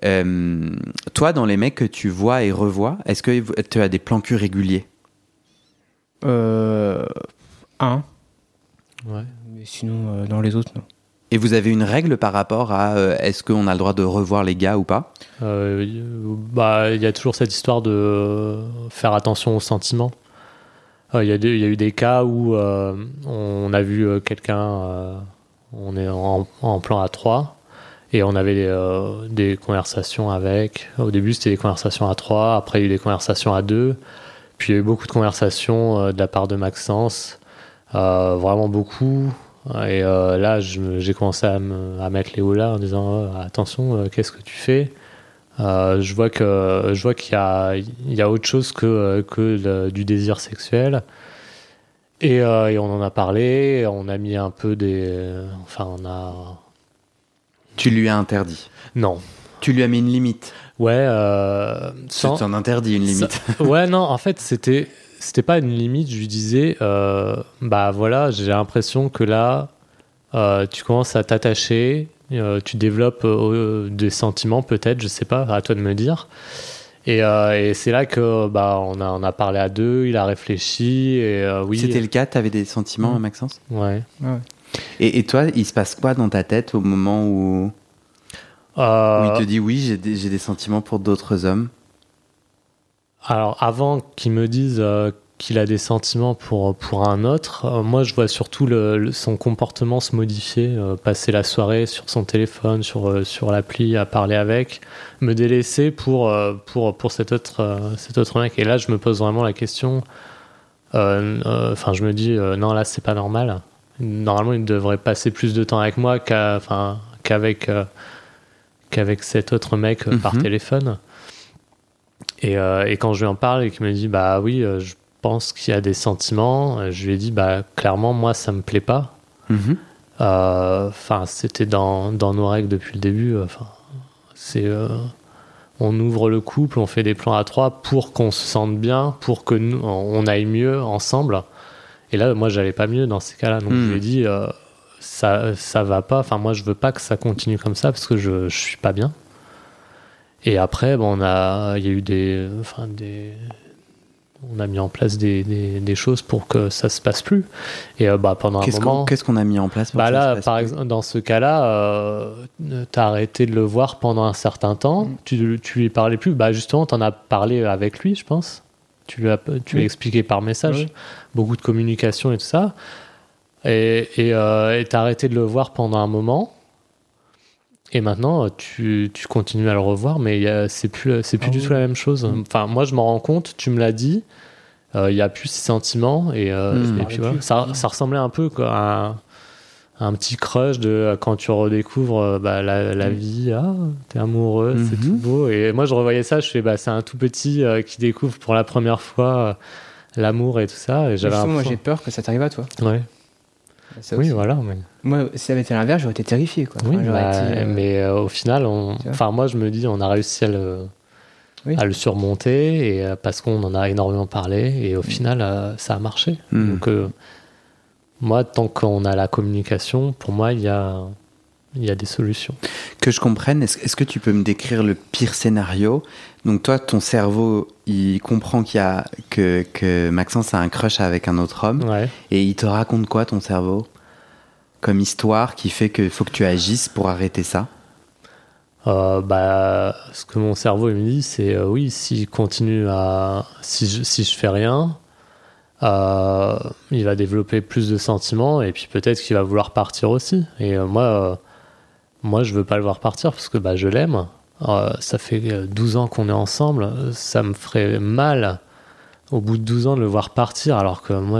Speaker 1: toi, dans les mecs que tu vois et revois, est-ce que tu as des plans cul réguliers ?
Speaker 3: sinon dans les autres, non.
Speaker 1: Et vous avez une règle par rapport à est-ce qu'on a le droit de revoir les gars ou pas ?
Speaker 2: Il y a toujours cette histoire de faire attention aux sentiments. Il y a eu des cas où on a vu quelqu'un, on est en plan à 3 et on avait des conversations avec. Au début, c'était des conversations à 3, après il y a eu des conversations à 2, puis il y a eu beaucoup de conversations de la part de Maxence, vraiment beaucoup. Et là, j'ai commencé à mettre les hauts là en disant attention, qu'est-ce que tu fais ? Je vois qu'il y a autre chose que du désir sexuel. Et on en a parlé, on a mis un peu
Speaker 1: Tu lui as interdit ?
Speaker 2: Non.
Speaker 1: Tu lui as mis une limite ?
Speaker 2: Ouais.
Speaker 1: Tu t'en interdis une limite ?
Speaker 2: Ouais, non, en fait, c'était pas une limite, je lui disais, voilà, j'ai l'impression que là, tu commences à t'attacher, tu développes des sentiments peut-être, je sais pas, à toi de me dire. Et c'est là que on a parlé à 2, il a réfléchi, et oui.
Speaker 1: C'était le cas, t'avais des sentiments, Maxence ?
Speaker 2: Ouais.
Speaker 1: Et toi, il se passe quoi dans ta tête au moment où il te dit oui, j'ai des sentiments pour d'autres hommes ?
Speaker 2: Alors, avant qu'il me dise qu'il a des sentiments pour un autre, moi, je vois surtout son comportement se modifier, passer la soirée sur son téléphone, sur l'appli, à parler avec, me délaisser pour cet autre mec. Et là, je me pose vraiment la question, je me dis, non, là, c'est pas normal. Normalement, il devrait passer plus de temps avec moi qu'avec cet autre mec par téléphone. Et quand je lui en parle et qu'il me dit oui, je pense qu'il y a des sentiments, je lui ai dit clairement moi ça me plaît pas. C'était dans nos règles depuis le début. On ouvre le couple, on fait des plans à 3 pour qu'on se sente bien, pour que nous on aille mieux ensemble. Et là moi j'allais pas mieux dans ces cas-là, donc je lui ai dit ça va pas. Enfin moi je veux pas que ça continue comme ça parce que je suis pas bien. Et après, il y a eu on a mis en place des choses pour que ça se passe plus. Et pendant un moment.
Speaker 1: Qu'est-ce qu'on a mis en place pour que ça se passe
Speaker 2: par exemple, dans ce cas-là, t'as arrêté de le voir pendant un certain temps. Tu lui parlais plus. Justement, t'en as parlé avec lui, je pense. Tu lui as expliqué par message. Beaucoup de communication et tout ça. Et t'as arrêté de le voir pendant un moment. Et maintenant, tu continues à le revoir, mais c'est plus du tout la même chose. Enfin, moi, je m'en rends compte, tu me l'as dit, il n'y a plus ces sentiments, et puis voilà. Ça ressemblait un peu à un petit crush de quand tu redécouvres la vie, t'es amoureux, c'est tout beau. Et moi, je revoyais ça, je fais, c'est un tout petit qui découvre pour la première fois l'amour et tout ça. Et
Speaker 3: moi, j'ai peur que ça t'arrive à toi.
Speaker 2: Ouais. Oui, voilà. Mais...
Speaker 3: Moi, si ça avait été l'inverse, j'aurais été terrifié. Quoi.
Speaker 2: Oui, mais au final, moi, je me dis, on a réussi à le surmonter et, parce qu'on en a énormément parlé. Et au final, ça a marché. Donc, moi, tant qu'on a la communication, pour moi, il y a des solutions.
Speaker 1: Que je comprenne, est-ce que tu peux me décrire le pire scénario ? Donc toi, ton cerveau, il comprend que Maxence a un crush avec un autre homme, et il te raconte quoi, ton cerveau ? Comme histoire qui fait qu'il faut que tu agisses pour arrêter ça ?
Speaker 2: Ce que mon cerveau il me dit, c'est oui, s'il continue si je fais rien, il va développer plus de sentiments, et puis peut-être qu'il va vouloir partir aussi. Et moi, je veux pas le voir partir parce que je l'aime. Ça fait 12 ans qu'on est ensemble. Ça me ferait mal au bout de 12 ans de le voir partir, alors que moi,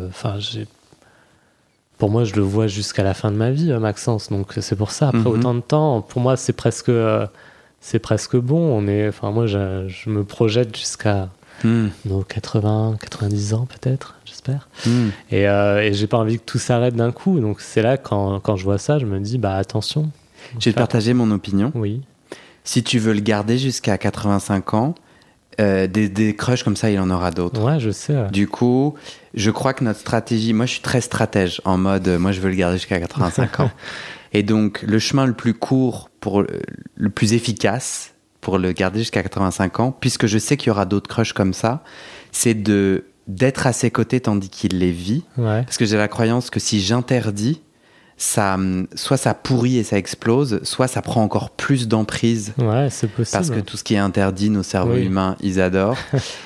Speaker 2: pour moi, je le vois jusqu'à la fin de ma vie, Maxence. Donc c'est pour ça. Après autant de temps, pour moi, c'est presque bon. Moi, je me projette jusqu'à nos 80, 90 ans peut-être, j'espère. Et j'ai pas envie que tout s'arrête d'un coup. Donc c'est là quand je vois ça, je me dis attention.
Speaker 1: Je vais te partager mon opinion.
Speaker 2: Oui.
Speaker 1: Si tu veux le garder jusqu'à 85 ans, des crushs comme ça, il en aura d'autres.
Speaker 2: Ouais, je sais. Ouais.
Speaker 1: Du coup, je crois que notre stratégie... Moi, je suis très stratège, en mode, moi, je veux le garder jusqu'à 85 ans. Et donc, le chemin le plus court, le plus efficace pour le garder jusqu'à 85 ans, puisque je sais qu'il y aura d'autres crushs comme ça, c'est d'être à ses côtés tandis qu'il les vit.
Speaker 2: Ouais.
Speaker 1: Parce que j'ai la croyance que si j'interdis, soit ça pourrit et ça explose, soit ça prend encore plus d'emprise.
Speaker 2: Ouais, c'est possible.
Speaker 1: Parce que tout ce qui est interdit, nos cerveaux humains, ils adorent.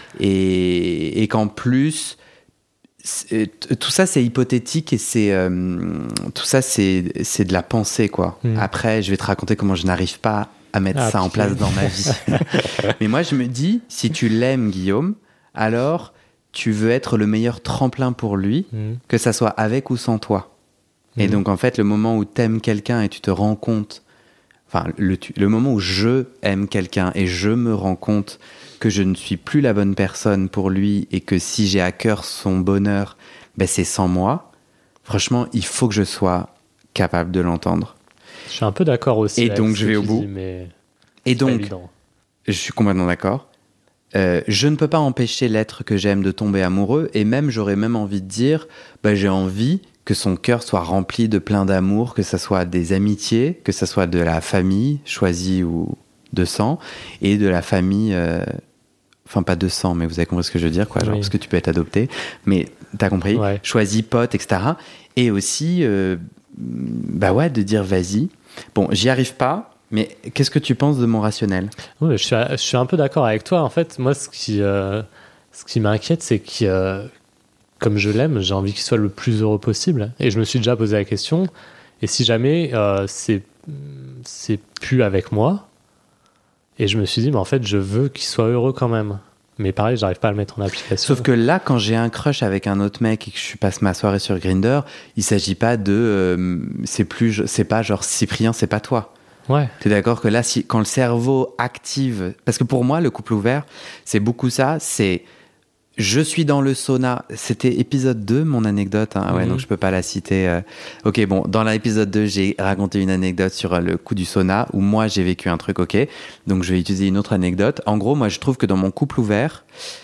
Speaker 1: et qu'en plus, tout ça, c'est hypothétique et tout ça, c'est de la pensée, quoi. Après, je vais te raconter comment je n'arrive pas à mettre ça en place dans ma vie. Mais moi, je me dis, si tu l'aimes, Guillaume, alors tu veux être le meilleur tremplin pour lui, que ça soit avec ou sans toi. Et donc, en fait, le moment où tu aimes quelqu'un et tu te rends compte, enfin, le moment où je aime quelqu'un et je me rends compte que je ne suis plus la bonne personne pour lui et que si j'ai à cœur son bonheur, ben c'est sans moi, franchement, il faut que je sois capable de l'entendre.
Speaker 2: Je suis un peu d'accord aussi.
Speaker 1: Et donc, je vais au bout. Et donc, je suis complètement d'accord. Je ne peux pas empêcher l'être que j'aime de tomber amoureux, et même, j'aurais même envie de dire, bah, j'ai envie que son cœur soit rempli de plein d'amour, que ça soit des amitiés, que ça soit de la famille, choisie ou de sang, et de la famille, enfin pas de sang, mais vous avez compris ce que je veux dire, quoi, genre, parce que tu peux être adopté, mais t'as compris, choisi pote, etc. Et aussi, bah ouais, de dire vas-y. Bon, j'y arrive pas, mais qu'est-ce que tu penses de mon rationnel ?
Speaker 2: Oui, je suis un peu d'accord avec toi. En fait, moi, ce qui m'inquiète, c'est que, comme je l'aime, j'ai envie qu'il soit le plus heureux possible. Et je me suis déjà posé la question, et si jamais c'est plus avec moi, et je me suis dit, mais en fait, je veux qu'il soit heureux quand même. Mais pareil, j'arrive pas à le mettre en application.
Speaker 1: Sauf que là, quand j'ai un crush avec un autre mec et que je passe ma soirée sur Grindr, il s'agit pas de... c'est pas genre Cyprien, c'est pas toi.
Speaker 2: Ouais.
Speaker 1: T'es d'accord que là, quand le cerveau active... Parce que pour moi, le couple ouvert, c'est beaucoup ça, c'est... Je suis dans le sauna. C'était épisode 2, mon anecdote. Hein. Ouais, donc je peux pas la citer. Ok, bon, dans l'épisode 2, j'ai raconté une anecdote sur le coup du sauna où moi, j'ai vécu un truc, ok. Donc, je vais utiliser une autre anecdote. En gros, moi, je trouve que dans mon couple ouvert,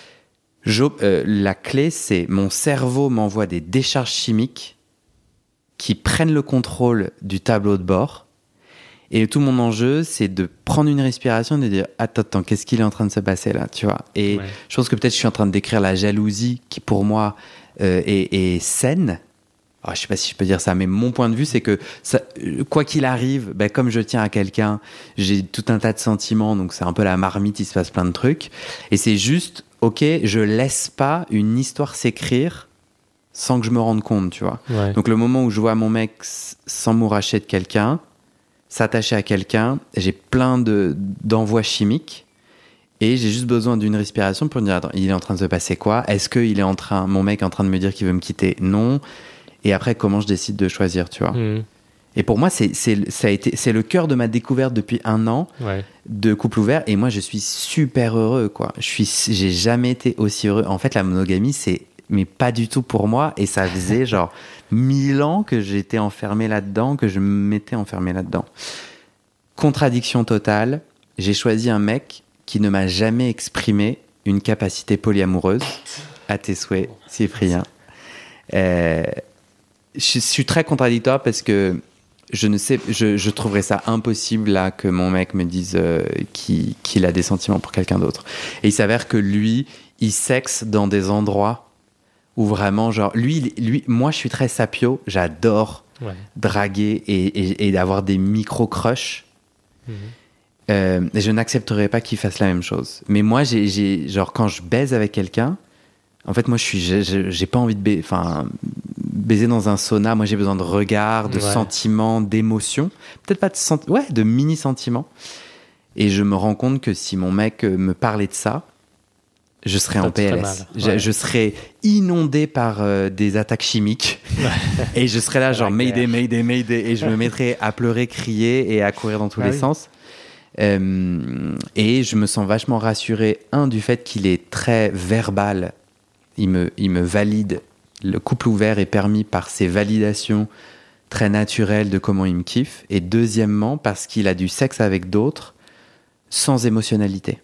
Speaker 1: la clé, c'est mon cerveau m'envoie des décharges chimiques qui prennent le contrôle du tableau de bord. Et tout mon enjeu, c'est de prendre une respiration et de dire « Attends, qu'est-ce qu'il est en train de se passer là ?» tu vois. Et je pense que peut-être je suis en train de décrire la jalousie qui, pour moi, est saine. Oh, je ne sais pas si je peux dire ça, mais mon point de vue, c'est que ça, quoi qu'il arrive, ben, comme je tiens à quelqu'un, j'ai tout un tas de sentiments, donc c'est un peu la marmite, il se passe plein de trucs. Et c'est juste, ok, je ne laisse pas une histoire s'écrire sans que je me rende compte, tu vois. Ouais. Donc le moment où je vois mon mec s'emmouracher de quelqu'un, s'attacher à quelqu'un, j'ai plein d'envois chimiques et j'ai juste besoin d'une respiration pour me dire attends, il est en train de se passer quoi ? Est-ce que mon mec est en train de me dire qu'il veut me quitter ? Non. Et après, comment je décide de choisir, tu vois ? Et pour moi, c'est le cœur de ma découverte depuis 1 an de couple ouvert. Et moi, je suis super heureux, quoi. J'ai jamais été aussi heureux. En fait, la monogamie, mais pas du tout pour moi. Et ça faisait genre 1000 ans que j'étais enfermé là-dedans, que je m'étais enfermé là-dedans. Contradiction totale. J'ai choisi un mec qui ne m'a jamais exprimé une capacité polyamoureuse. À tes souhaits, Cyprien. Je suis très contradictoire parce que je trouverais ça impossible là que mon mec me dise qu'il a des sentiments pour quelqu'un d'autre. Et il s'avère que lui, il sexe dans des endroits où vraiment, genre, moi je suis très sapio, j'adore draguer et avoir des micro-crushs. Et je n'accepterais pas qu'il fasse la même chose. Mais moi, genre, quand je baise avec quelqu'un, en fait, moi, j'ai pas envie de baiser dans un sauna. Moi, j'ai besoin de regard, de sentiments, d'émotions. Peut-être pas de mini-sentiments. Et je me rends compte que si mon mec me parlait de ça, je serais en PLS. Je serais inondé par des attaques chimiques. Et je serais là, genre, Mayday, Mayday, Mayday. Et je me mettrais à pleurer, crier et à courir dans tous les sens. Et je me sens vachement rassuré, du fait qu'il est très verbal. Il me valide. Le couple ouvert est permis par ses validations très naturelles de comment il me kiffe. Et deuxièmement, parce qu'il a du sexe avec d'autres sans émotionnalité.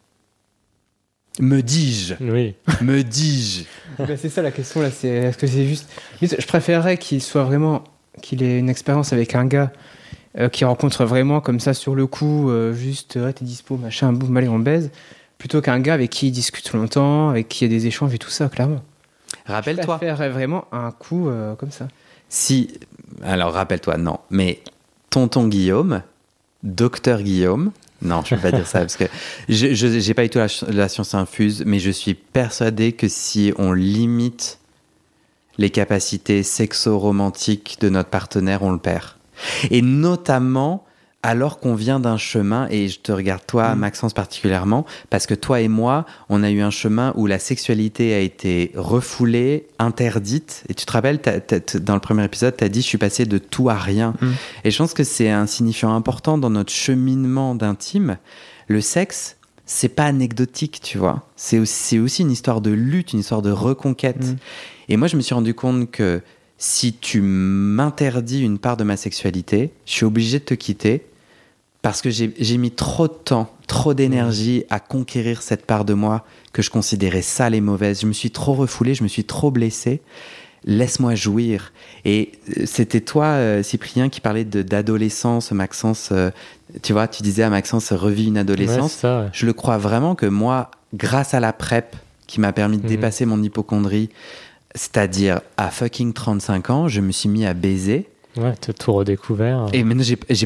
Speaker 1: Me dis-je.
Speaker 2: Oui.
Speaker 1: Me dis-je.
Speaker 3: Ben c'est ça la question là. Est-ce que c'est juste. Je préférerais qu'il ait une expérience avec un gars qui rencontre vraiment comme ça sur le coup, juste t'es dispo, machin, boum, allez, on baise. Plutôt qu'un gars avec qui il discute longtemps, avec qui il y a des échanges et tout ça, clairement.
Speaker 1: Rappelle-toi.
Speaker 3: Je préférerais vraiment un coup comme ça.
Speaker 1: Si, alors rappelle-toi, non, mais tonton Guillaume, docteur Guillaume, non, je ne peux pas dire ça parce que je n'ai pas du tout la science infuse, mais je suis persuadé que si on limite les capacités sexo-romantiques de notre partenaire, on le perd. Et notamment alors qu'on vient d'un chemin, et je te regarde toi, Maxence, particulièrement, parce que toi et moi, on a eu un chemin où la sexualité a été refoulée, interdite. Et tu te rappelles, dans le premier épisode, tu as dit « je suis passé de tout à rien ». Et je pense que c'est un signifiant important dans notre cheminement d'intime. Le sexe, c'est pas anecdotique, tu vois. C'est aussi une histoire de lutte, une histoire de reconquête. Et moi, je me suis rendu compte que si tu m'interdis une part de ma sexualité, je suis obligé de te quitter parce que j'ai mis trop de temps, trop d'énergie à conquérir cette part de moi que je considérais sale et mauvaise. Je me suis trop refoulé, je me suis trop blessé. Laisse-moi jouir. Et c'était toi, Cyprien, qui parlait d'adolescence. Maxence, tu vois, tu disais à Maxence, revis une adolescence.
Speaker 2: Ouais, ça, ouais.
Speaker 1: Je le crois vraiment que moi, grâce à la PrEP, qui m'a permis de dépasser mon hypocondrie, c'est-à-dire à fucking 35 ans, je me suis mis à baiser.
Speaker 2: Ouais, t'as tout redécouvert.
Speaker 1: Et maintenant, j'ai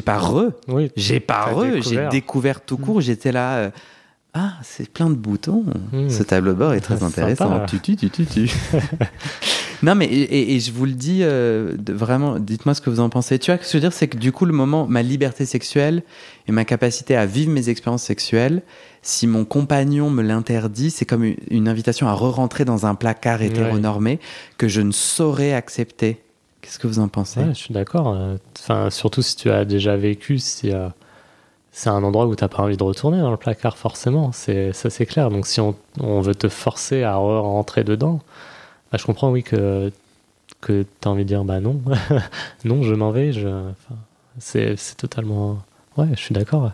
Speaker 1: découvert tout court. J'étais là, c'est plein de boutons. Ce tableau de bord est très intéressant. Tu. Non, mais et je vous le dis, vraiment, dites-moi ce que vous en pensez. Tu vois, ce que je veux dire, c'est que du coup, ma liberté sexuelle et ma capacité à vivre mes expériences sexuelles, si mon compagnon me l'interdit, c'est comme une invitation à re-rentrer dans un placard hétéronormé que je ne saurais accepter. Qu'est-ce que vous en pensez ?
Speaker 2: Ouais, je suis d'accord. Enfin, surtout si tu as déjà vécu, c'est un endroit où tu n'as pas envie de retourner dans le placard, forcément. Ça, c'est clair. Donc, si on veut te forcer à rentrer dedans, je comprends, oui, que tu as envie de dire, non, non, je m'en vais. C'est totalement... Ouais, je suis d'accord.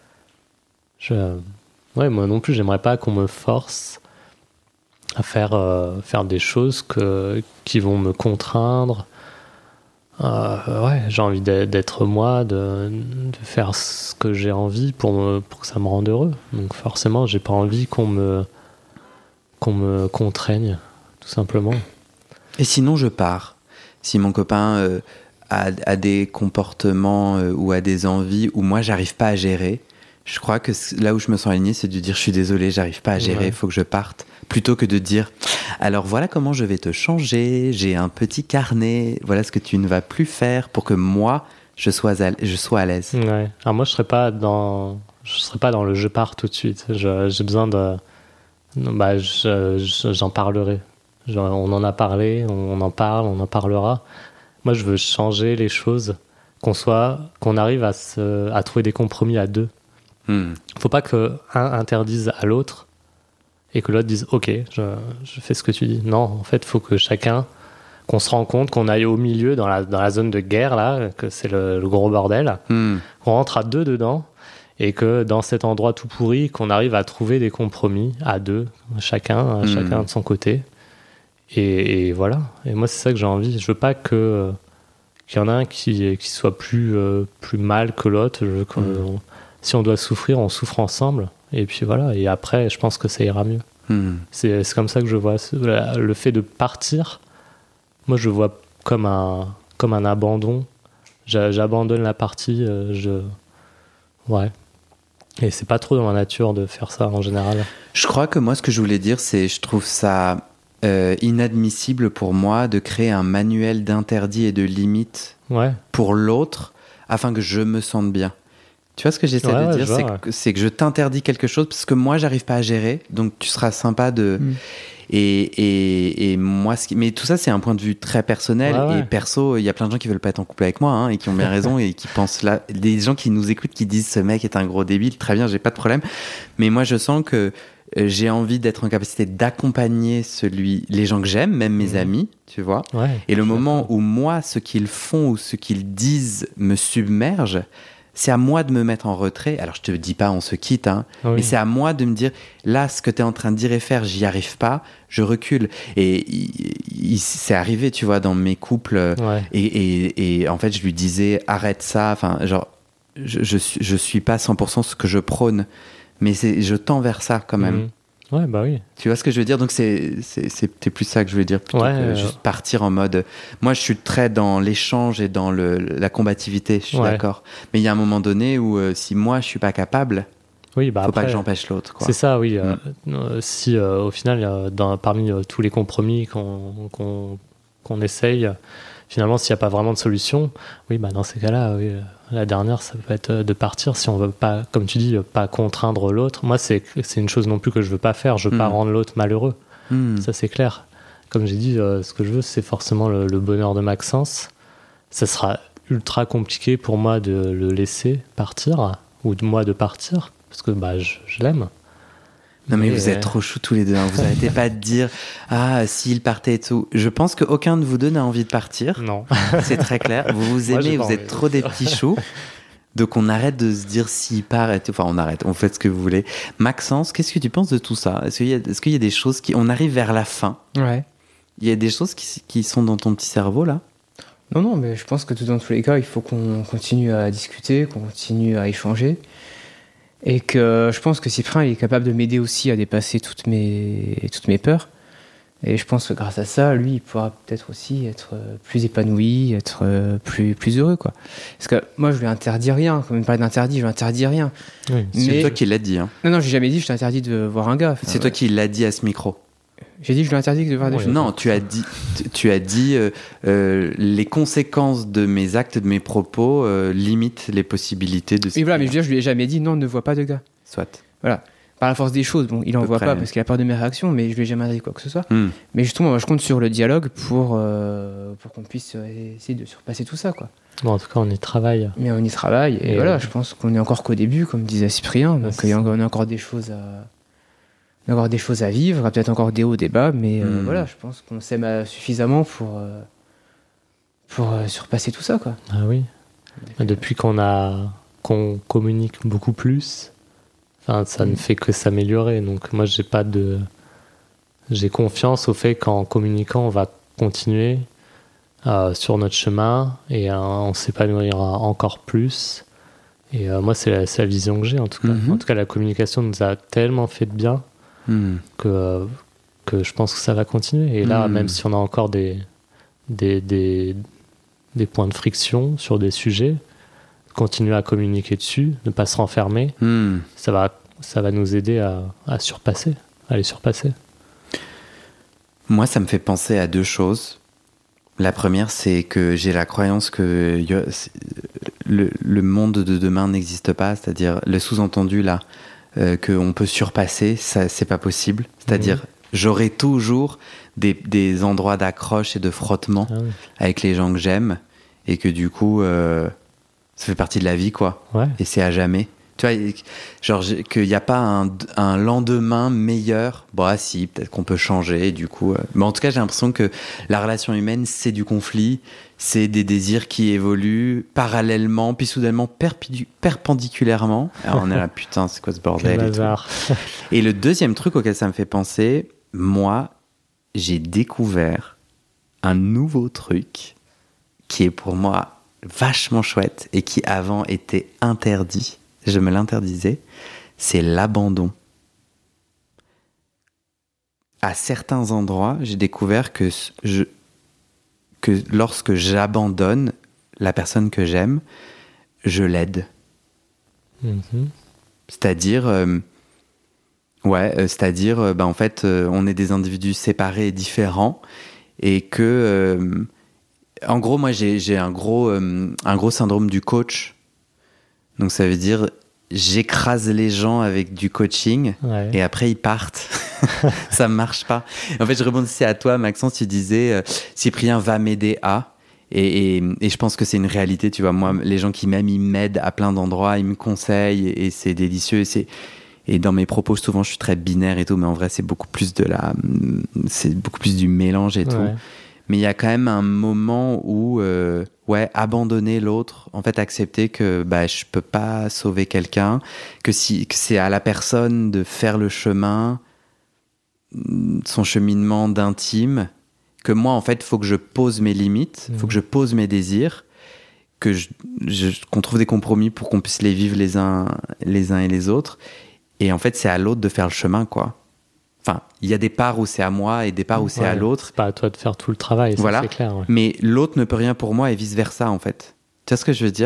Speaker 2: Ouais, moi non plus, j'aimerais pas qu'on me force à faire des choses qui vont me contraindre. Ouais, j'ai envie d'être moi, de faire ce que j'ai envie pour que ça me rende heureux. Donc forcément, j'ai pas envie qu'on me contraigne, tout simplement.
Speaker 1: Et sinon, je pars. Si mon copain a des comportements ou a des envies où moi, j'arrive pas à gérer, je crois que là où je me sens aligné, c'est de dire je suis désolé, j'arrive pas à gérer, il faut que je parte. Plutôt que de dire alors voilà comment je vais te changer, j'ai un petit carnet, voilà ce que tu ne vas plus faire pour que moi je sois à l'aise.
Speaker 2: Ouais. Alors moi je serais pas dans le je pars tout de suite. J'ai besoin de j'en parlerai. On en a parlé, on en parle, on en parlera. Moi je veux changer les choses, qu'on arrive à trouver des compromis à deux. Faut pas que un interdise à l'autre et que l'autre dise ok, je fais ce que tu dis. Non, en fait, faut que qu'on se rende compte qu'on aille au milieu dans la zone de guerre là, que c'est le gros bordel, qu'on rentre à deux dedans et que dans cet endroit tout pourri, qu'on arrive à trouver des compromis à deux, chacun de son côté. Et voilà. Et moi, c'est ça que j'ai envie. Je veux pas qu'il y en a un qui soit plus mal que l'autre. Je veux si on doit souffrir, on souffre ensemble. Et puis voilà. Et après, je pense que ça ira mieux. C'est comme ça que je vois. Le fait de partir, moi, je vois comme un abandon. J'abandonne la partie. Ouais. Et c'est pas trop dans ma nature de faire ça en général.
Speaker 1: Je crois que moi, ce que je voulais dire, c'est je trouve ça inadmissible pour moi de créer un manuel d'interdits et de limites pour l'autre afin que je me sente bien. Tu vois ce que j'essaie de dire, c'est que je t'interdis quelque chose parce que moi j'arrive pas à gérer, donc tu seras sympa de et moi mais tout ça c'est un point de vue très personnel et perso, il y a plein de gens qui veulent pas être en couple avec moi et qui ont bien raison et qui pensent là, des gens qui nous écoutent qui disent ce mec est un gros débile, très bien, j'ai pas de problème, mais moi je sens que j'ai envie d'être en capacité d'accompagner les gens que j'aime, même mes amis, tu vois. Et le moment où moi, ce qu'ils font ou ce qu'ils disent me submerge, c'est à moi de me mettre en retrait. Alors, je te dis pas on se quitte, mais c'est à moi de me dire, là, ce que tu es en train de dire et faire, j'y arrive pas, je recule. Et c'est arrivé, tu vois, dans mes couples. Et en fait, je lui disais, arrête ça. Enfin, genre, je suis pas 100% ce que je prône. Mais je tends vers ça quand même.
Speaker 2: Ouais, bah oui.
Speaker 1: Tu vois ce que je veux dire? Donc c'était plus ça que je voulais dire, plutôt que juste partir en mode... Moi, je suis très dans l'échange et dans la combativité, je suis d'accord. Mais il y a un moment donné où si moi, je suis pas capable,
Speaker 2: oui, bah
Speaker 1: faut
Speaker 2: après,
Speaker 1: pas que j'empêche l'autre, quoi.
Speaker 2: C'est ça, oui. Si au final, parmi tous les compromis qu'on essaye, finalement, s'il n'y a pas vraiment de solution, oui, bah dans ces cas-là, oui, la dernière, ça peut être de partir si on veut pas, comme tu dis, pas contraindre l'autre. Moi, c'est une chose non plus que je veux pas faire. Je veux pas rendre l'autre malheureux. Ça, c'est clair. Comme j'ai dit, ce que je veux, c'est forcément le bonheur de Maxence. Ça sera ultra compliqué pour moi de le laisser partir, ou de moi de partir, parce que bah, je l'aime.
Speaker 1: Non mais vous êtes trop choux tous les deux, hein. Vous arrêtez pas de dire s'il partait et tout. Je pense qu'aucun de vous deux n'a envie de partir.
Speaker 2: Non. C'est
Speaker 1: très clair. Vous vous aimez, vous êtes trop des petits choux. Donc on arrête de se dire s'il part et tout. Enfin on arrête, on fait ce que vous voulez. Maxence, qu'est-ce que tu penses de tout ça? Est-ce qu'il y a des choses on arrive vers la fin?
Speaker 3: Ouais.
Speaker 1: Il y a des choses qui sont dans ton petit cerveau là?
Speaker 3: Non, mais je pense que dans tous les cas, il faut qu'on continue à discuter, qu'on continue à échanger. Et que je pense que Cyprien il est capable de m'aider aussi à dépasser toutes mes peurs. Et je pense que grâce à ça, lui, il pourra peut-être aussi être plus épanoui, être plus heureux, quoi. Parce que moi, je lui interdis rien. Quand on parle d'interdit, je lui interdis rien.
Speaker 1: Oui, c'est toi qui l'as dit. Hein.
Speaker 3: Non, j'ai jamais dit je t'interdis de voir un gars. Enfin,
Speaker 1: c'est toi qui l'as dit à ce micro.
Speaker 3: J'ai dit je lui interdis de voir des choses.
Speaker 1: Non, tu as dit les conséquences de mes actes, de mes propos limitent les possibilités de...
Speaker 3: Mais voilà, mais je veux dire, je lui ai jamais dit non, ne vois pas de gars.
Speaker 1: Soit.
Speaker 3: Voilà. Par la force des choses, bon, il en voit pas parce qu'il a peur de mes réactions, mais je lui ai jamais dit quoi que ce soit. Mais justement, moi, je compte sur le dialogue pour qu'on puisse essayer de surpasser tout ça, quoi.
Speaker 2: Bon, en tout cas, on y travaille.
Speaker 3: Mais on y travaille, et voilà, je pense qu'on est encore qu'au début, comme disait Cyprien, donc on a encore des choses à vivre, peut-être encore des hauts, des bas, mais voilà, je pense qu'on s'aime suffisamment pour surpasser tout ça, quoi.
Speaker 2: Ah oui. Depuis qu'on communique beaucoup plus, ça ne fait que s'améliorer. Donc moi, j'ai confiance au fait qu'en communiquant, on va continuer sur notre chemin et on s'épanouira encore plus. Et moi, c'est la vision que j'ai, en tout cas. En tout cas, la communication nous a tellement fait de bien que je pense que ça va continuer. Et là, même si on a encore des points de friction sur des sujets, continuer à communiquer dessus, ne pas se renfermer, ça va nous aider à les surpasser.
Speaker 1: Moi, ça me fait penser à deux choses. La première, c'est que j'ai la croyance que le monde de demain n'existe pas, c'est-à-dire le sous-entendu là, qu'on peut surpasser, ça, c'est pas possible. C'est-à-dire, j'aurai toujours des endroits d'accroche et de frottement avec les gens que j'aime, et que du coup, ça fait partie de la vie, quoi. Ouais. Et c'est à jamais. Tu vois, genre qu'il n'y a pas un lendemain meilleur. Bon, si, peut-être qu'on peut changer, du coup. Mais en tout cas, j'ai l'impression que la relation humaine, c'est du conflit, c'est des désirs qui évoluent parallèlement, puis soudainement perpendiculairement. Alors on est là, putain, c'est quoi ce bordel et tout. Et le deuxième truc auquel ça me fait penser, moi, j'ai découvert un nouveau truc qui est pour moi vachement chouette et qui avant était interdit. Je me l'interdisais, c'est l'abandon. À certains endroits, j'ai découvert que lorsque j'abandonne la personne que j'aime, je l'aide. C'est-à-dire, en fait, on est des individus séparés et différents, et que, en gros, moi, j'ai un gros syndrome du coach. Donc ça veut dire j'écrase les gens avec du coaching et après ils partent. Ça marche pas. En fait, je rebondissais à toi, Maxence, tu disais Cyprien va m'aider à. Et je pense que c'est une réalité, tu vois. Moi, les gens qui m'aiment, ils m'aident à plein d'endroits, ils me conseillent et c'est délicieux. Et dans mes propos, souvent, je suis très binaire et tout, mais en vrai, c'est beaucoup plus du mélange et tout. Mais il y a quand même un moment où, abandonner l'autre, en fait, accepter que je peux pas sauver quelqu'un, que c'est à la personne de faire le chemin, son cheminement d'intime, que moi, en fait, il faut que je pose mes limites, il faut que je pose mes désirs, qu'on trouve des compromis pour qu'on puisse les vivre les uns et les autres. Et en fait, c'est à l'autre de faire le chemin, quoi. Enfin, il y a des parts où c'est à moi et des parts où c'est à l'autre.
Speaker 2: C'est pas à toi de faire tout le travail,
Speaker 1: voilà.
Speaker 2: Ça, c'est clair. Ouais.
Speaker 1: Mais l'autre ne peut rien pour moi et vice-versa, en fait. Tu vois ce que je veux dire ?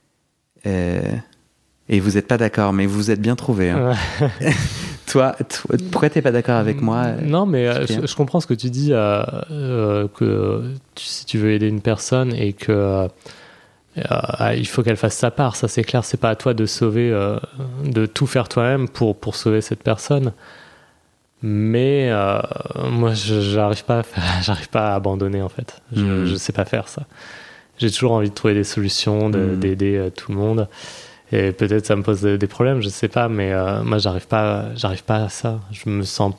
Speaker 1: Et vous n'êtes pas d'accord, mais vous êtes bien trouvés. Hein. Ouais. Toi, pourquoi tu n'es pas d'accord avec moi ?
Speaker 2: Non, mais je comprends ce que tu dis, que si tu veux aider une personne et que il faut qu'elle fasse sa part, ça c'est clair, c'est pas à toi de sauver, de tout faire toi-même pour sauver cette personne. Mais moi, j'arrive pas à abandonner en fait. Je sais pas faire ça. J'ai toujours envie de trouver des solutions, d'aider tout le monde. Et peut-être ça me pose des problèmes, je sais pas, mais moi j'arrive pas à ça. Je me sens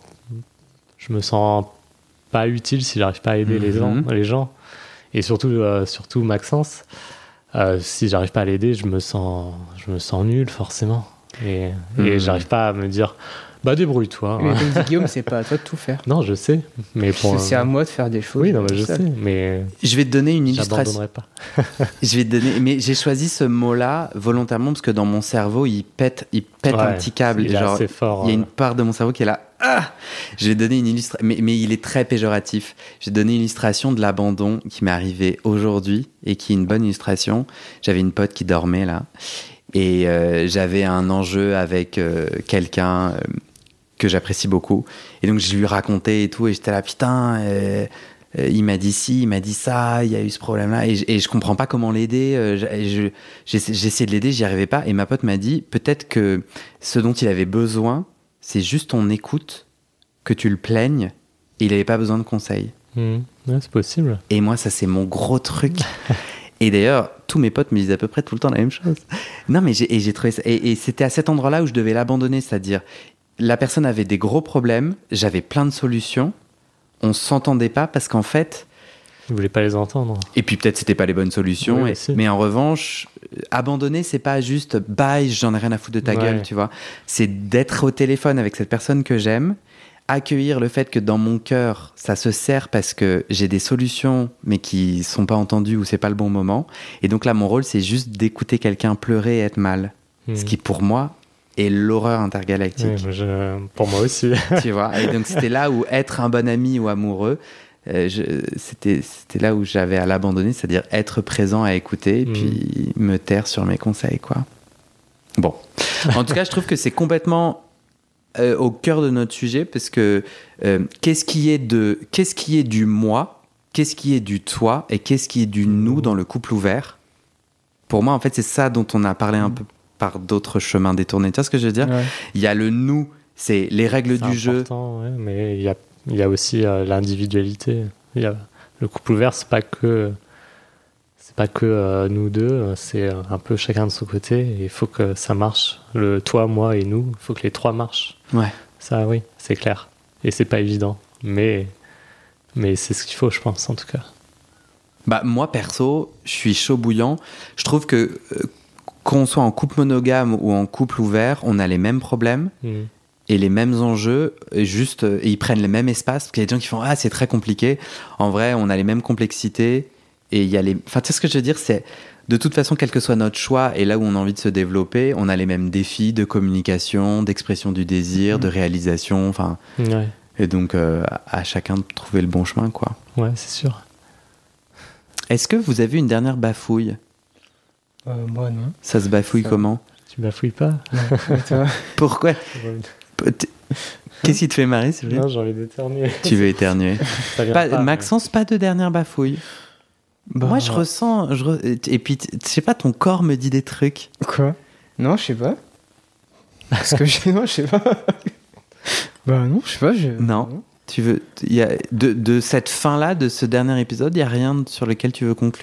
Speaker 2: pas utile si j'arrive pas à aider les gens. Et surtout Maxence, si j'arrive pas à l'aider, je me sens nul forcément. Et j'arrive pas à me dire bah débrouille-toi.
Speaker 3: Mais comme dit Guillaume, c'est pas à toi de tout faire.
Speaker 2: Non, je sais, mais
Speaker 3: c'est à moi de faire des choses.
Speaker 2: Oui, non, mais je sais, mais
Speaker 1: je vais te donner une illustration.
Speaker 2: J'abandonnerai pas.
Speaker 1: Mais j'ai choisi ce mot-là volontairement parce que dans mon cerveau, il pète un petit câble.
Speaker 2: Il est assez fort.
Speaker 1: Il y a une part de mon cerveau qui est là. Ah, je vais donner une illustration, mais il est très péjoratif. Je vais donner une illustration de l'abandon qui m'est arrivé aujourd'hui et qui est une bonne illustration. J'avais une pote qui dormait là et j'avais un enjeu avec quelqu'un que j'apprécie beaucoup. Et donc, je lui racontais et tout, et j'étais là, putain, il m'a dit ci, il m'a dit ça, il y a eu ce problème-là, et je comprends pas comment l'aider. J'essaie de l'aider, j'y arrivais pas, et ma pote m'a dit, peut-être que ce dont il avait besoin, c'est juste ton écoute, que tu le plaignes, et il avait pas besoin de conseils.
Speaker 2: Ouais, c'est possible.
Speaker 1: Et moi, ça, c'est mon gros truc. Et d'ailleurs, tous mes potes me disent à peu près tout le temps la même chose. Non, mais j'ai trouvé ça, et c'était à cet endroit-là où je devais l'abandonner, c'est-à-dire, la personne avait des gros problèmes, j'avais plein de solutions, on s'entendait pas parce qu'en fait...
Speaker 2: Vous voulez pas les entendre.
Speaker 1: Et puis peut-être c'était pas les bonnes solutions,
Speaker 2: oui,
Speaker 1: mais en revanche, abandonner, c'est pas juste « bye, j'en ai rien à foutre de ta gueule », tu vois. C'est d'être au téléphone avec cette personne que j'aime, accueillir le fait que dans mon cœur, ça se serre parce que j'ai des solutions, mais qui sont pas entendues ou c'est pas le bon moment. Et donc là, mon rôle, c'est juste d'écouter quelqu'un pleurer et être mal. Ce qui, pour moi... et l'horreur intergalactique.
Speaker 2: Oui, pour moi aussi.
Speaker 1: Tu vois, et donc c'était là où être un bon ami ou amoureux, c'était là où j'avais à l'abandonner, c'est-à-dire être présent à écouter, puis me taire sur mes conseils, quoi. Bon, en tout cas, je trouve que c'est complètement au cœur de notre sujet, parce que qu'est-ce qui est du moi, qu'est-ce qui est du toi, et qu'est-ce qui est du nous dans le couple ouvert. Pour moi, en fait, c'est ça dont on a parlé un peu par d'autres chemins détournés. Tu vois ce que je veux dire ? Ouais. Il y a le nous, c'est les règles du jeu.
Speaker 2: Ouais, mais il y a aussi l'individualité. Le couple ouvert, c'est pas que nous deux, c'est un peu chacun de son côté. Et il faut que ça marche. Le toi, moi et nous, il faut que les trois marchent.
Speaker 1: Ouais.
Speaker 2: Ça, oui, c'est clair. Et c'est pas évident. Mais c'est ce qu'il faut, je pense, en tout cas.
Speaker 1: Bah, moi, perso, je suis chaud bouillant. Je trouve que qu'on soit en couple monogame ou en couple ouvert, on a les mêmes problèmes et les mêmes enjeux, et ils prennent les mêmes espaces. Parce qu'il y a des gens qui font « Ah, c'est très compliqué ». En vrai, on a les mêmes complexités. Et il y a les... Enfin, tu sais ce que je veux dire ? C'est, de toute façon, quel que soit notre choix et là où on a envie de se développer, on a les mêmes défis de communication, d'expression du désir, de réalisation. Enfin,
Speaker 2: ouais.
Speaker 1: Et donc, à chacun de trouver le bon chemin, quoi.
Speaker 2: Ouais, c'est sûr.
Speaker 1: Est-ce que vous avez une dernière bafouille ?
Speaker 3: Moi, non.
Speaker 1: Ça se bafouille comment ?
Speaker 2: Tu bafouilles pas ?
Speaker 3: Non, toi.
Speaker 1: Pourquoi ? Qu'est-ce qui te fait marrer, c'est vrai ?
Speaker 2: Non, j'ai envie d'éternuer.
Speaker 1: Tu veux éternuer. Maxence, pas de dernière bafouille.
Speaker 3: Bah,
Speaker 1: moi, je ressens... Et puis, je sais pas, ton corps me dit des trucs.
Speaker 3: Quoi ? Non, je sais pas. Parce que non, je sais pas. Bah non, je sais pas.
Speaker 1: Non. Tu veux... Y a... de cette fin-là, de ce dernier épisode, il n'y a rien sur lequel tu veux conclure ?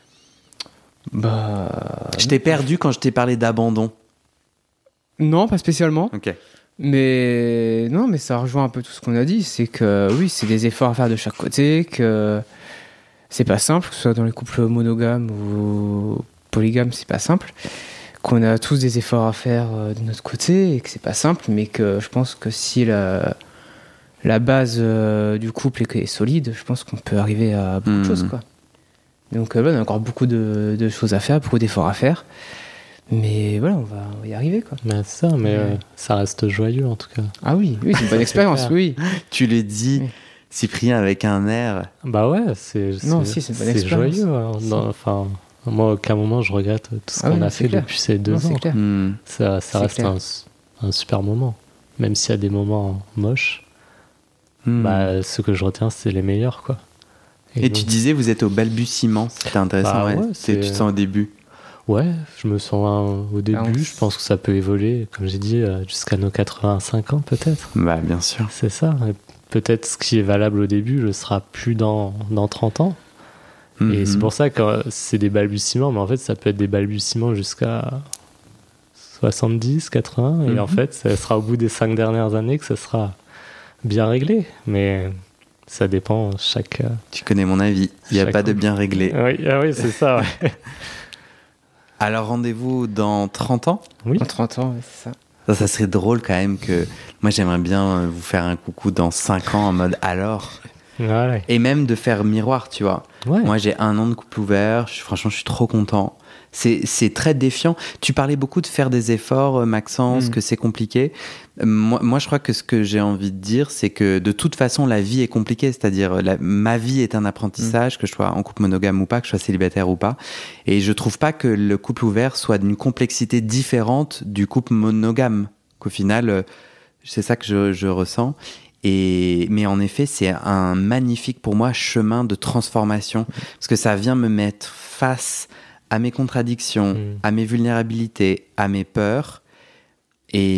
Speaker 3: Bah...
Speaker 1: Je t'ai perdu quand je t'ai parlé d'abandon.
Speaker 3: Non, pas spécialement.
Speaker 1: Ok.
Speaker 3: Mais non, mais ça rejoint un peu tout ce qu'on a dit. C'est que oui, c'est des efforts à faire de chaque côté, que c'est pas simple, que ce soit dans les couples monogames ou polygames, c'est pas simple. Qu'on a tous des efforts à faire de notre côté et que c'est pas simple, mais que je pense que si la base du couple est solide, je pense qu'on peut arriver à beaucoup de choses, quoi. Donc on a encore beaucoup de choses à faire, beaucoup d'efforts à faire. Mais voilà, on va y arriver, quoi.
Speaker 2: Mais ça, ça reste joyeux en tout cas.
Speaker 3: Ah oui, c'est une bonne expérience, oui.
Speaker 1: Tu le dis,
Speaker 3: Oui.
Speaker 1: Cyprien, avec un air.
Speaker 2: Bah ouais, c'est
Speaker 3: c'est une bonne expérience.
Speaker 2: joyeux. Enfin, moi, à aucun moment, je regrette tout ce qu'on a fait depuis ces 2 ans.
Speaker 3: C'est clair.
Speaker 2: Ça reste un super moment. Même s'il y a des moments moches, ce que je retiens, c'est les meilleurs, quoi.
Speaker 1: Et donc, tu disais, vous êtes au balbutiement. C'était intéressant, ouais. Tu te sens au début.
Speaker 2: Ouais, je me sens au début. Je pense que ça peut évoluer, comme j'ai dit, jusqu'à nos 85 ans, peut-être.
Speaker 1: Bah, bien sûr.
Speaker 2: C'est ça. Et peut-être ce qui est valable au début ne sera plus dans 30 ans. Et c'est pour ça que c'est des balbutiements, mais en fait, ça peut être des balbutiements jusqu'à 70, 80. Et en fait, ça sera au bout des 5 dernières années que ça sera bien réglé. Mais ça dépend chaque...
Speaker 1: Tu connais mon avis. Il n'y a pas de bien réglé.
Speaker 2: Oui, c'est ça, ouais.
Speaker 1: Alors, rendez-vous dans 30 ans ?
Speaker 2: Oui.
Speaker 3: Dans 30 ans, c'est ça.
Speaker 1: Ça serait drôle quand même que... Moi, j'aimerais bien vous faire un coucou dans 5 ans en mode alors.
Speaker 2: Ouais.
Speaker 1: Et même de faire miroir, tu vois.
Speaker 2: Ouais.
Speaker 1: Moi, j'ai 1 an de couple ouvert. Franchement, je suis trop content. C'est très défiant. Tu parlais beaucoup de faire des efforts, Maxence, que c'est compliqué. Moi, je crois que ce que j'ai envie de dire, c'est que de toute façon, la vie est compliquée. C'est-à-dire, ma vie est un apprentissage, que je sois en couple monogame ou pas, que je sois célibataire ou pas. Et je trouve pas que le couple ouvert soit d'une complexité différente du couple monogame. Qu'au final, c'est ça que je ressens. Mais en effet, c'est un magnifique, pour moi, chemin de transformation. Parce que ça vient me mettre face à mes contradictions, à mes vulnérabilités, à mes peurs. Et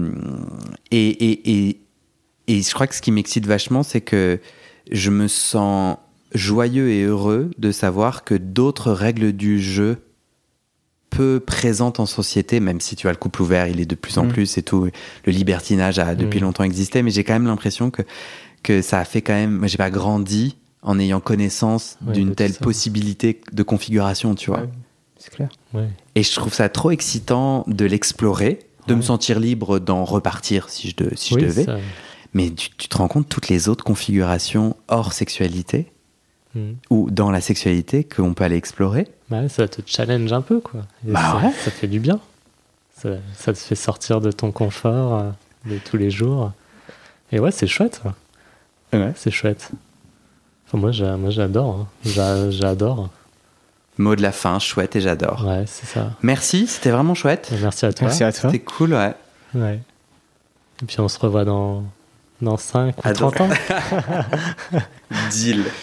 Speaker 1: je crois que ce qui m'excite vachement, c'est que je me sens joyeux et heureux de savoir que d'autres règles du jeu peu présentes en société, même si tu vois le couple ouvert, il est de plus en plus et tout, le libertinage a depuis longtemps existé, mais j'ai quand même l'impression que ça a fait quand même... Moi, j'ai pas grandi en ayant connaissance d'une telle possibilité de configuration, tu vois.
Speaker 3: Ouais, c'est clair.
Speaker 2: Ouais.
Speaker 1: Et je trouve ça trop excitant de l'explorer, de me sentir libre d'en repartir si je devais. Ça... Mais tu te rends compte toutes les autres configurations hors sexualité ou dans la sexualité qu'on peut aller explorer.
Speaker 2: Bah, ça te challenge un peu, quoi. Et ça fait du bien. Ça te fait sortir de ton confort de tous les jours. Et ouais, c'est chouette. Ouais, c'est chouette. Enfin, moi, j'adore. J'adore.
Speaker 1: Mot de la fin, chouette et j'adore.
Speaker 2: Ouais, c'est ça.
Speaker 1: Merci, c'était vraiment chouette.
Speaker 2: Merci à toi.
Speaker 3: Merci à toi.
Speaker 1: C'était cool, ouais.
Speaker 2: Ouais. Et puis on se revoit dans 5 ou 30 ans.
Speaker 1: Deal.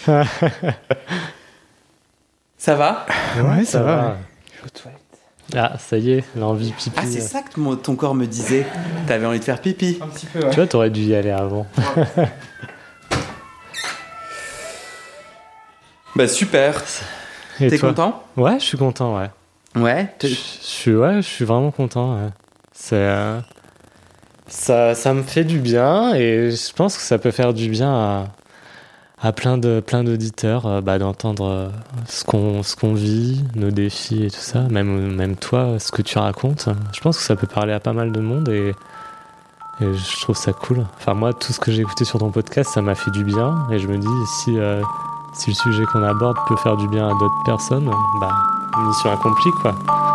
Speaker 1: Ça va ?
Speaker 3: Ouais, ça va.
Speaker 2: Ah, ça y est, l'envie pipi.
Speaker 1: Ah, c'est ça que ton corps me disait. T'avais envie de faire pipi.
Speaker 3: Un petit peu, ouais.
Speaker 2: Tu vois, t'aurais dû y aller avant.
Speaker 1: Bah super.
Speaker 2: Et
Speaker 1: t'es
Speaker 2: toi ?
Speaker 1: Content ?
Speaker 2: Ouais, je suis content, ouais.
Speaker 1: Ouais.
Speaker 2: Je suis vraiment content. Ouais. C'est ça me fait du bien et je pense que ça peut faire du bien à plein d'auditeurs d'entendre ce qu'on vit, nos défis et tout ça, même toi, ce que tu racontes. Je pense que ça peut parler à pas mal de monde et je trouve ça cool. Enfin, moi, tout ce que j'ai écouté sur ton podcast, ça m'a fait du bien et je me dis, si le sujet qu'on aborde peut faire du bien à d'autres personnes, mission accomplie, quoi.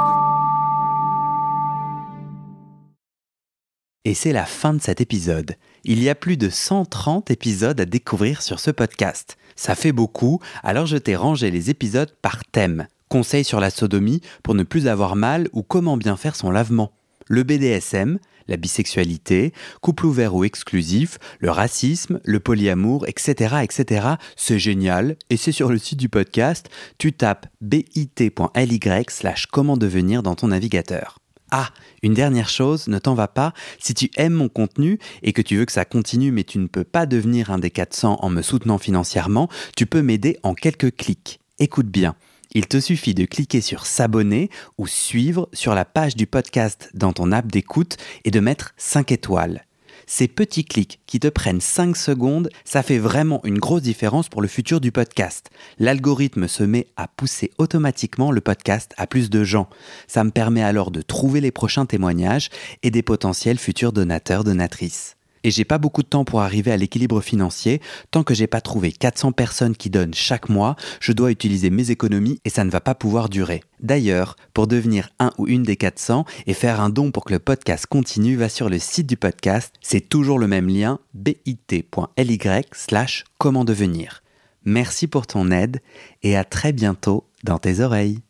Speaker 1: Et c'est la fin de cet épisode. Il y a plus de 130 épisodes à découvrir sur ce podcast. Ça fait beaucoup, alors je t'ai rangé les épisodes par thème. Conseils sur la sodomie pour ne plus avoir mal ou comment bien faire son lavement. Le BDSM, la bisexualité, couple ouvert ou exclusif, le racisme, le polyamour, etc. etc. C'est génial et c'est sur le site du podcast. Tu tapes bit.ly/comment devenir dans ton navigateur. Ah, une dernière chose, ne t'en va pas, si tu aimes mon contenu et que tu veux que ça continue mais tu ne peux pas devenir un des 400 en me soutenant financièrement, tu peux m'aider en quelques clics. Écoute bien, il te suffit de cliquer sur s'abonner ou suivre sur la page du podcast dans ton app d'écoute et de mettre 5 étoiles. Ces petits clics qui te prennent 5 secondes, ça fait vraiment une grosse différence pour le futur du podcast. L'algorithme se met à pousser automatiquement le podcast à plus de gens. Ça me permet alors de trouver les prochains témoignages et des potentiels futurs donateurs, donatrices. et j'ai pas beaucoup de temps pour arriver à l'équilibre financier. Tant que j'ai pas trouvé 400 personnes qui donnent chaque mois, je dois utiliser mes économies et ça ne va pas pouvoir durer. D'ailleurs, pour devenir un ou une des 400 et faire un don pour que le podcast continue, va sur le site du podcast, c'est toujours le même lien, bit.ly/comment devenir. Merci pour ton aide et à très bientôt dans tes oreilles.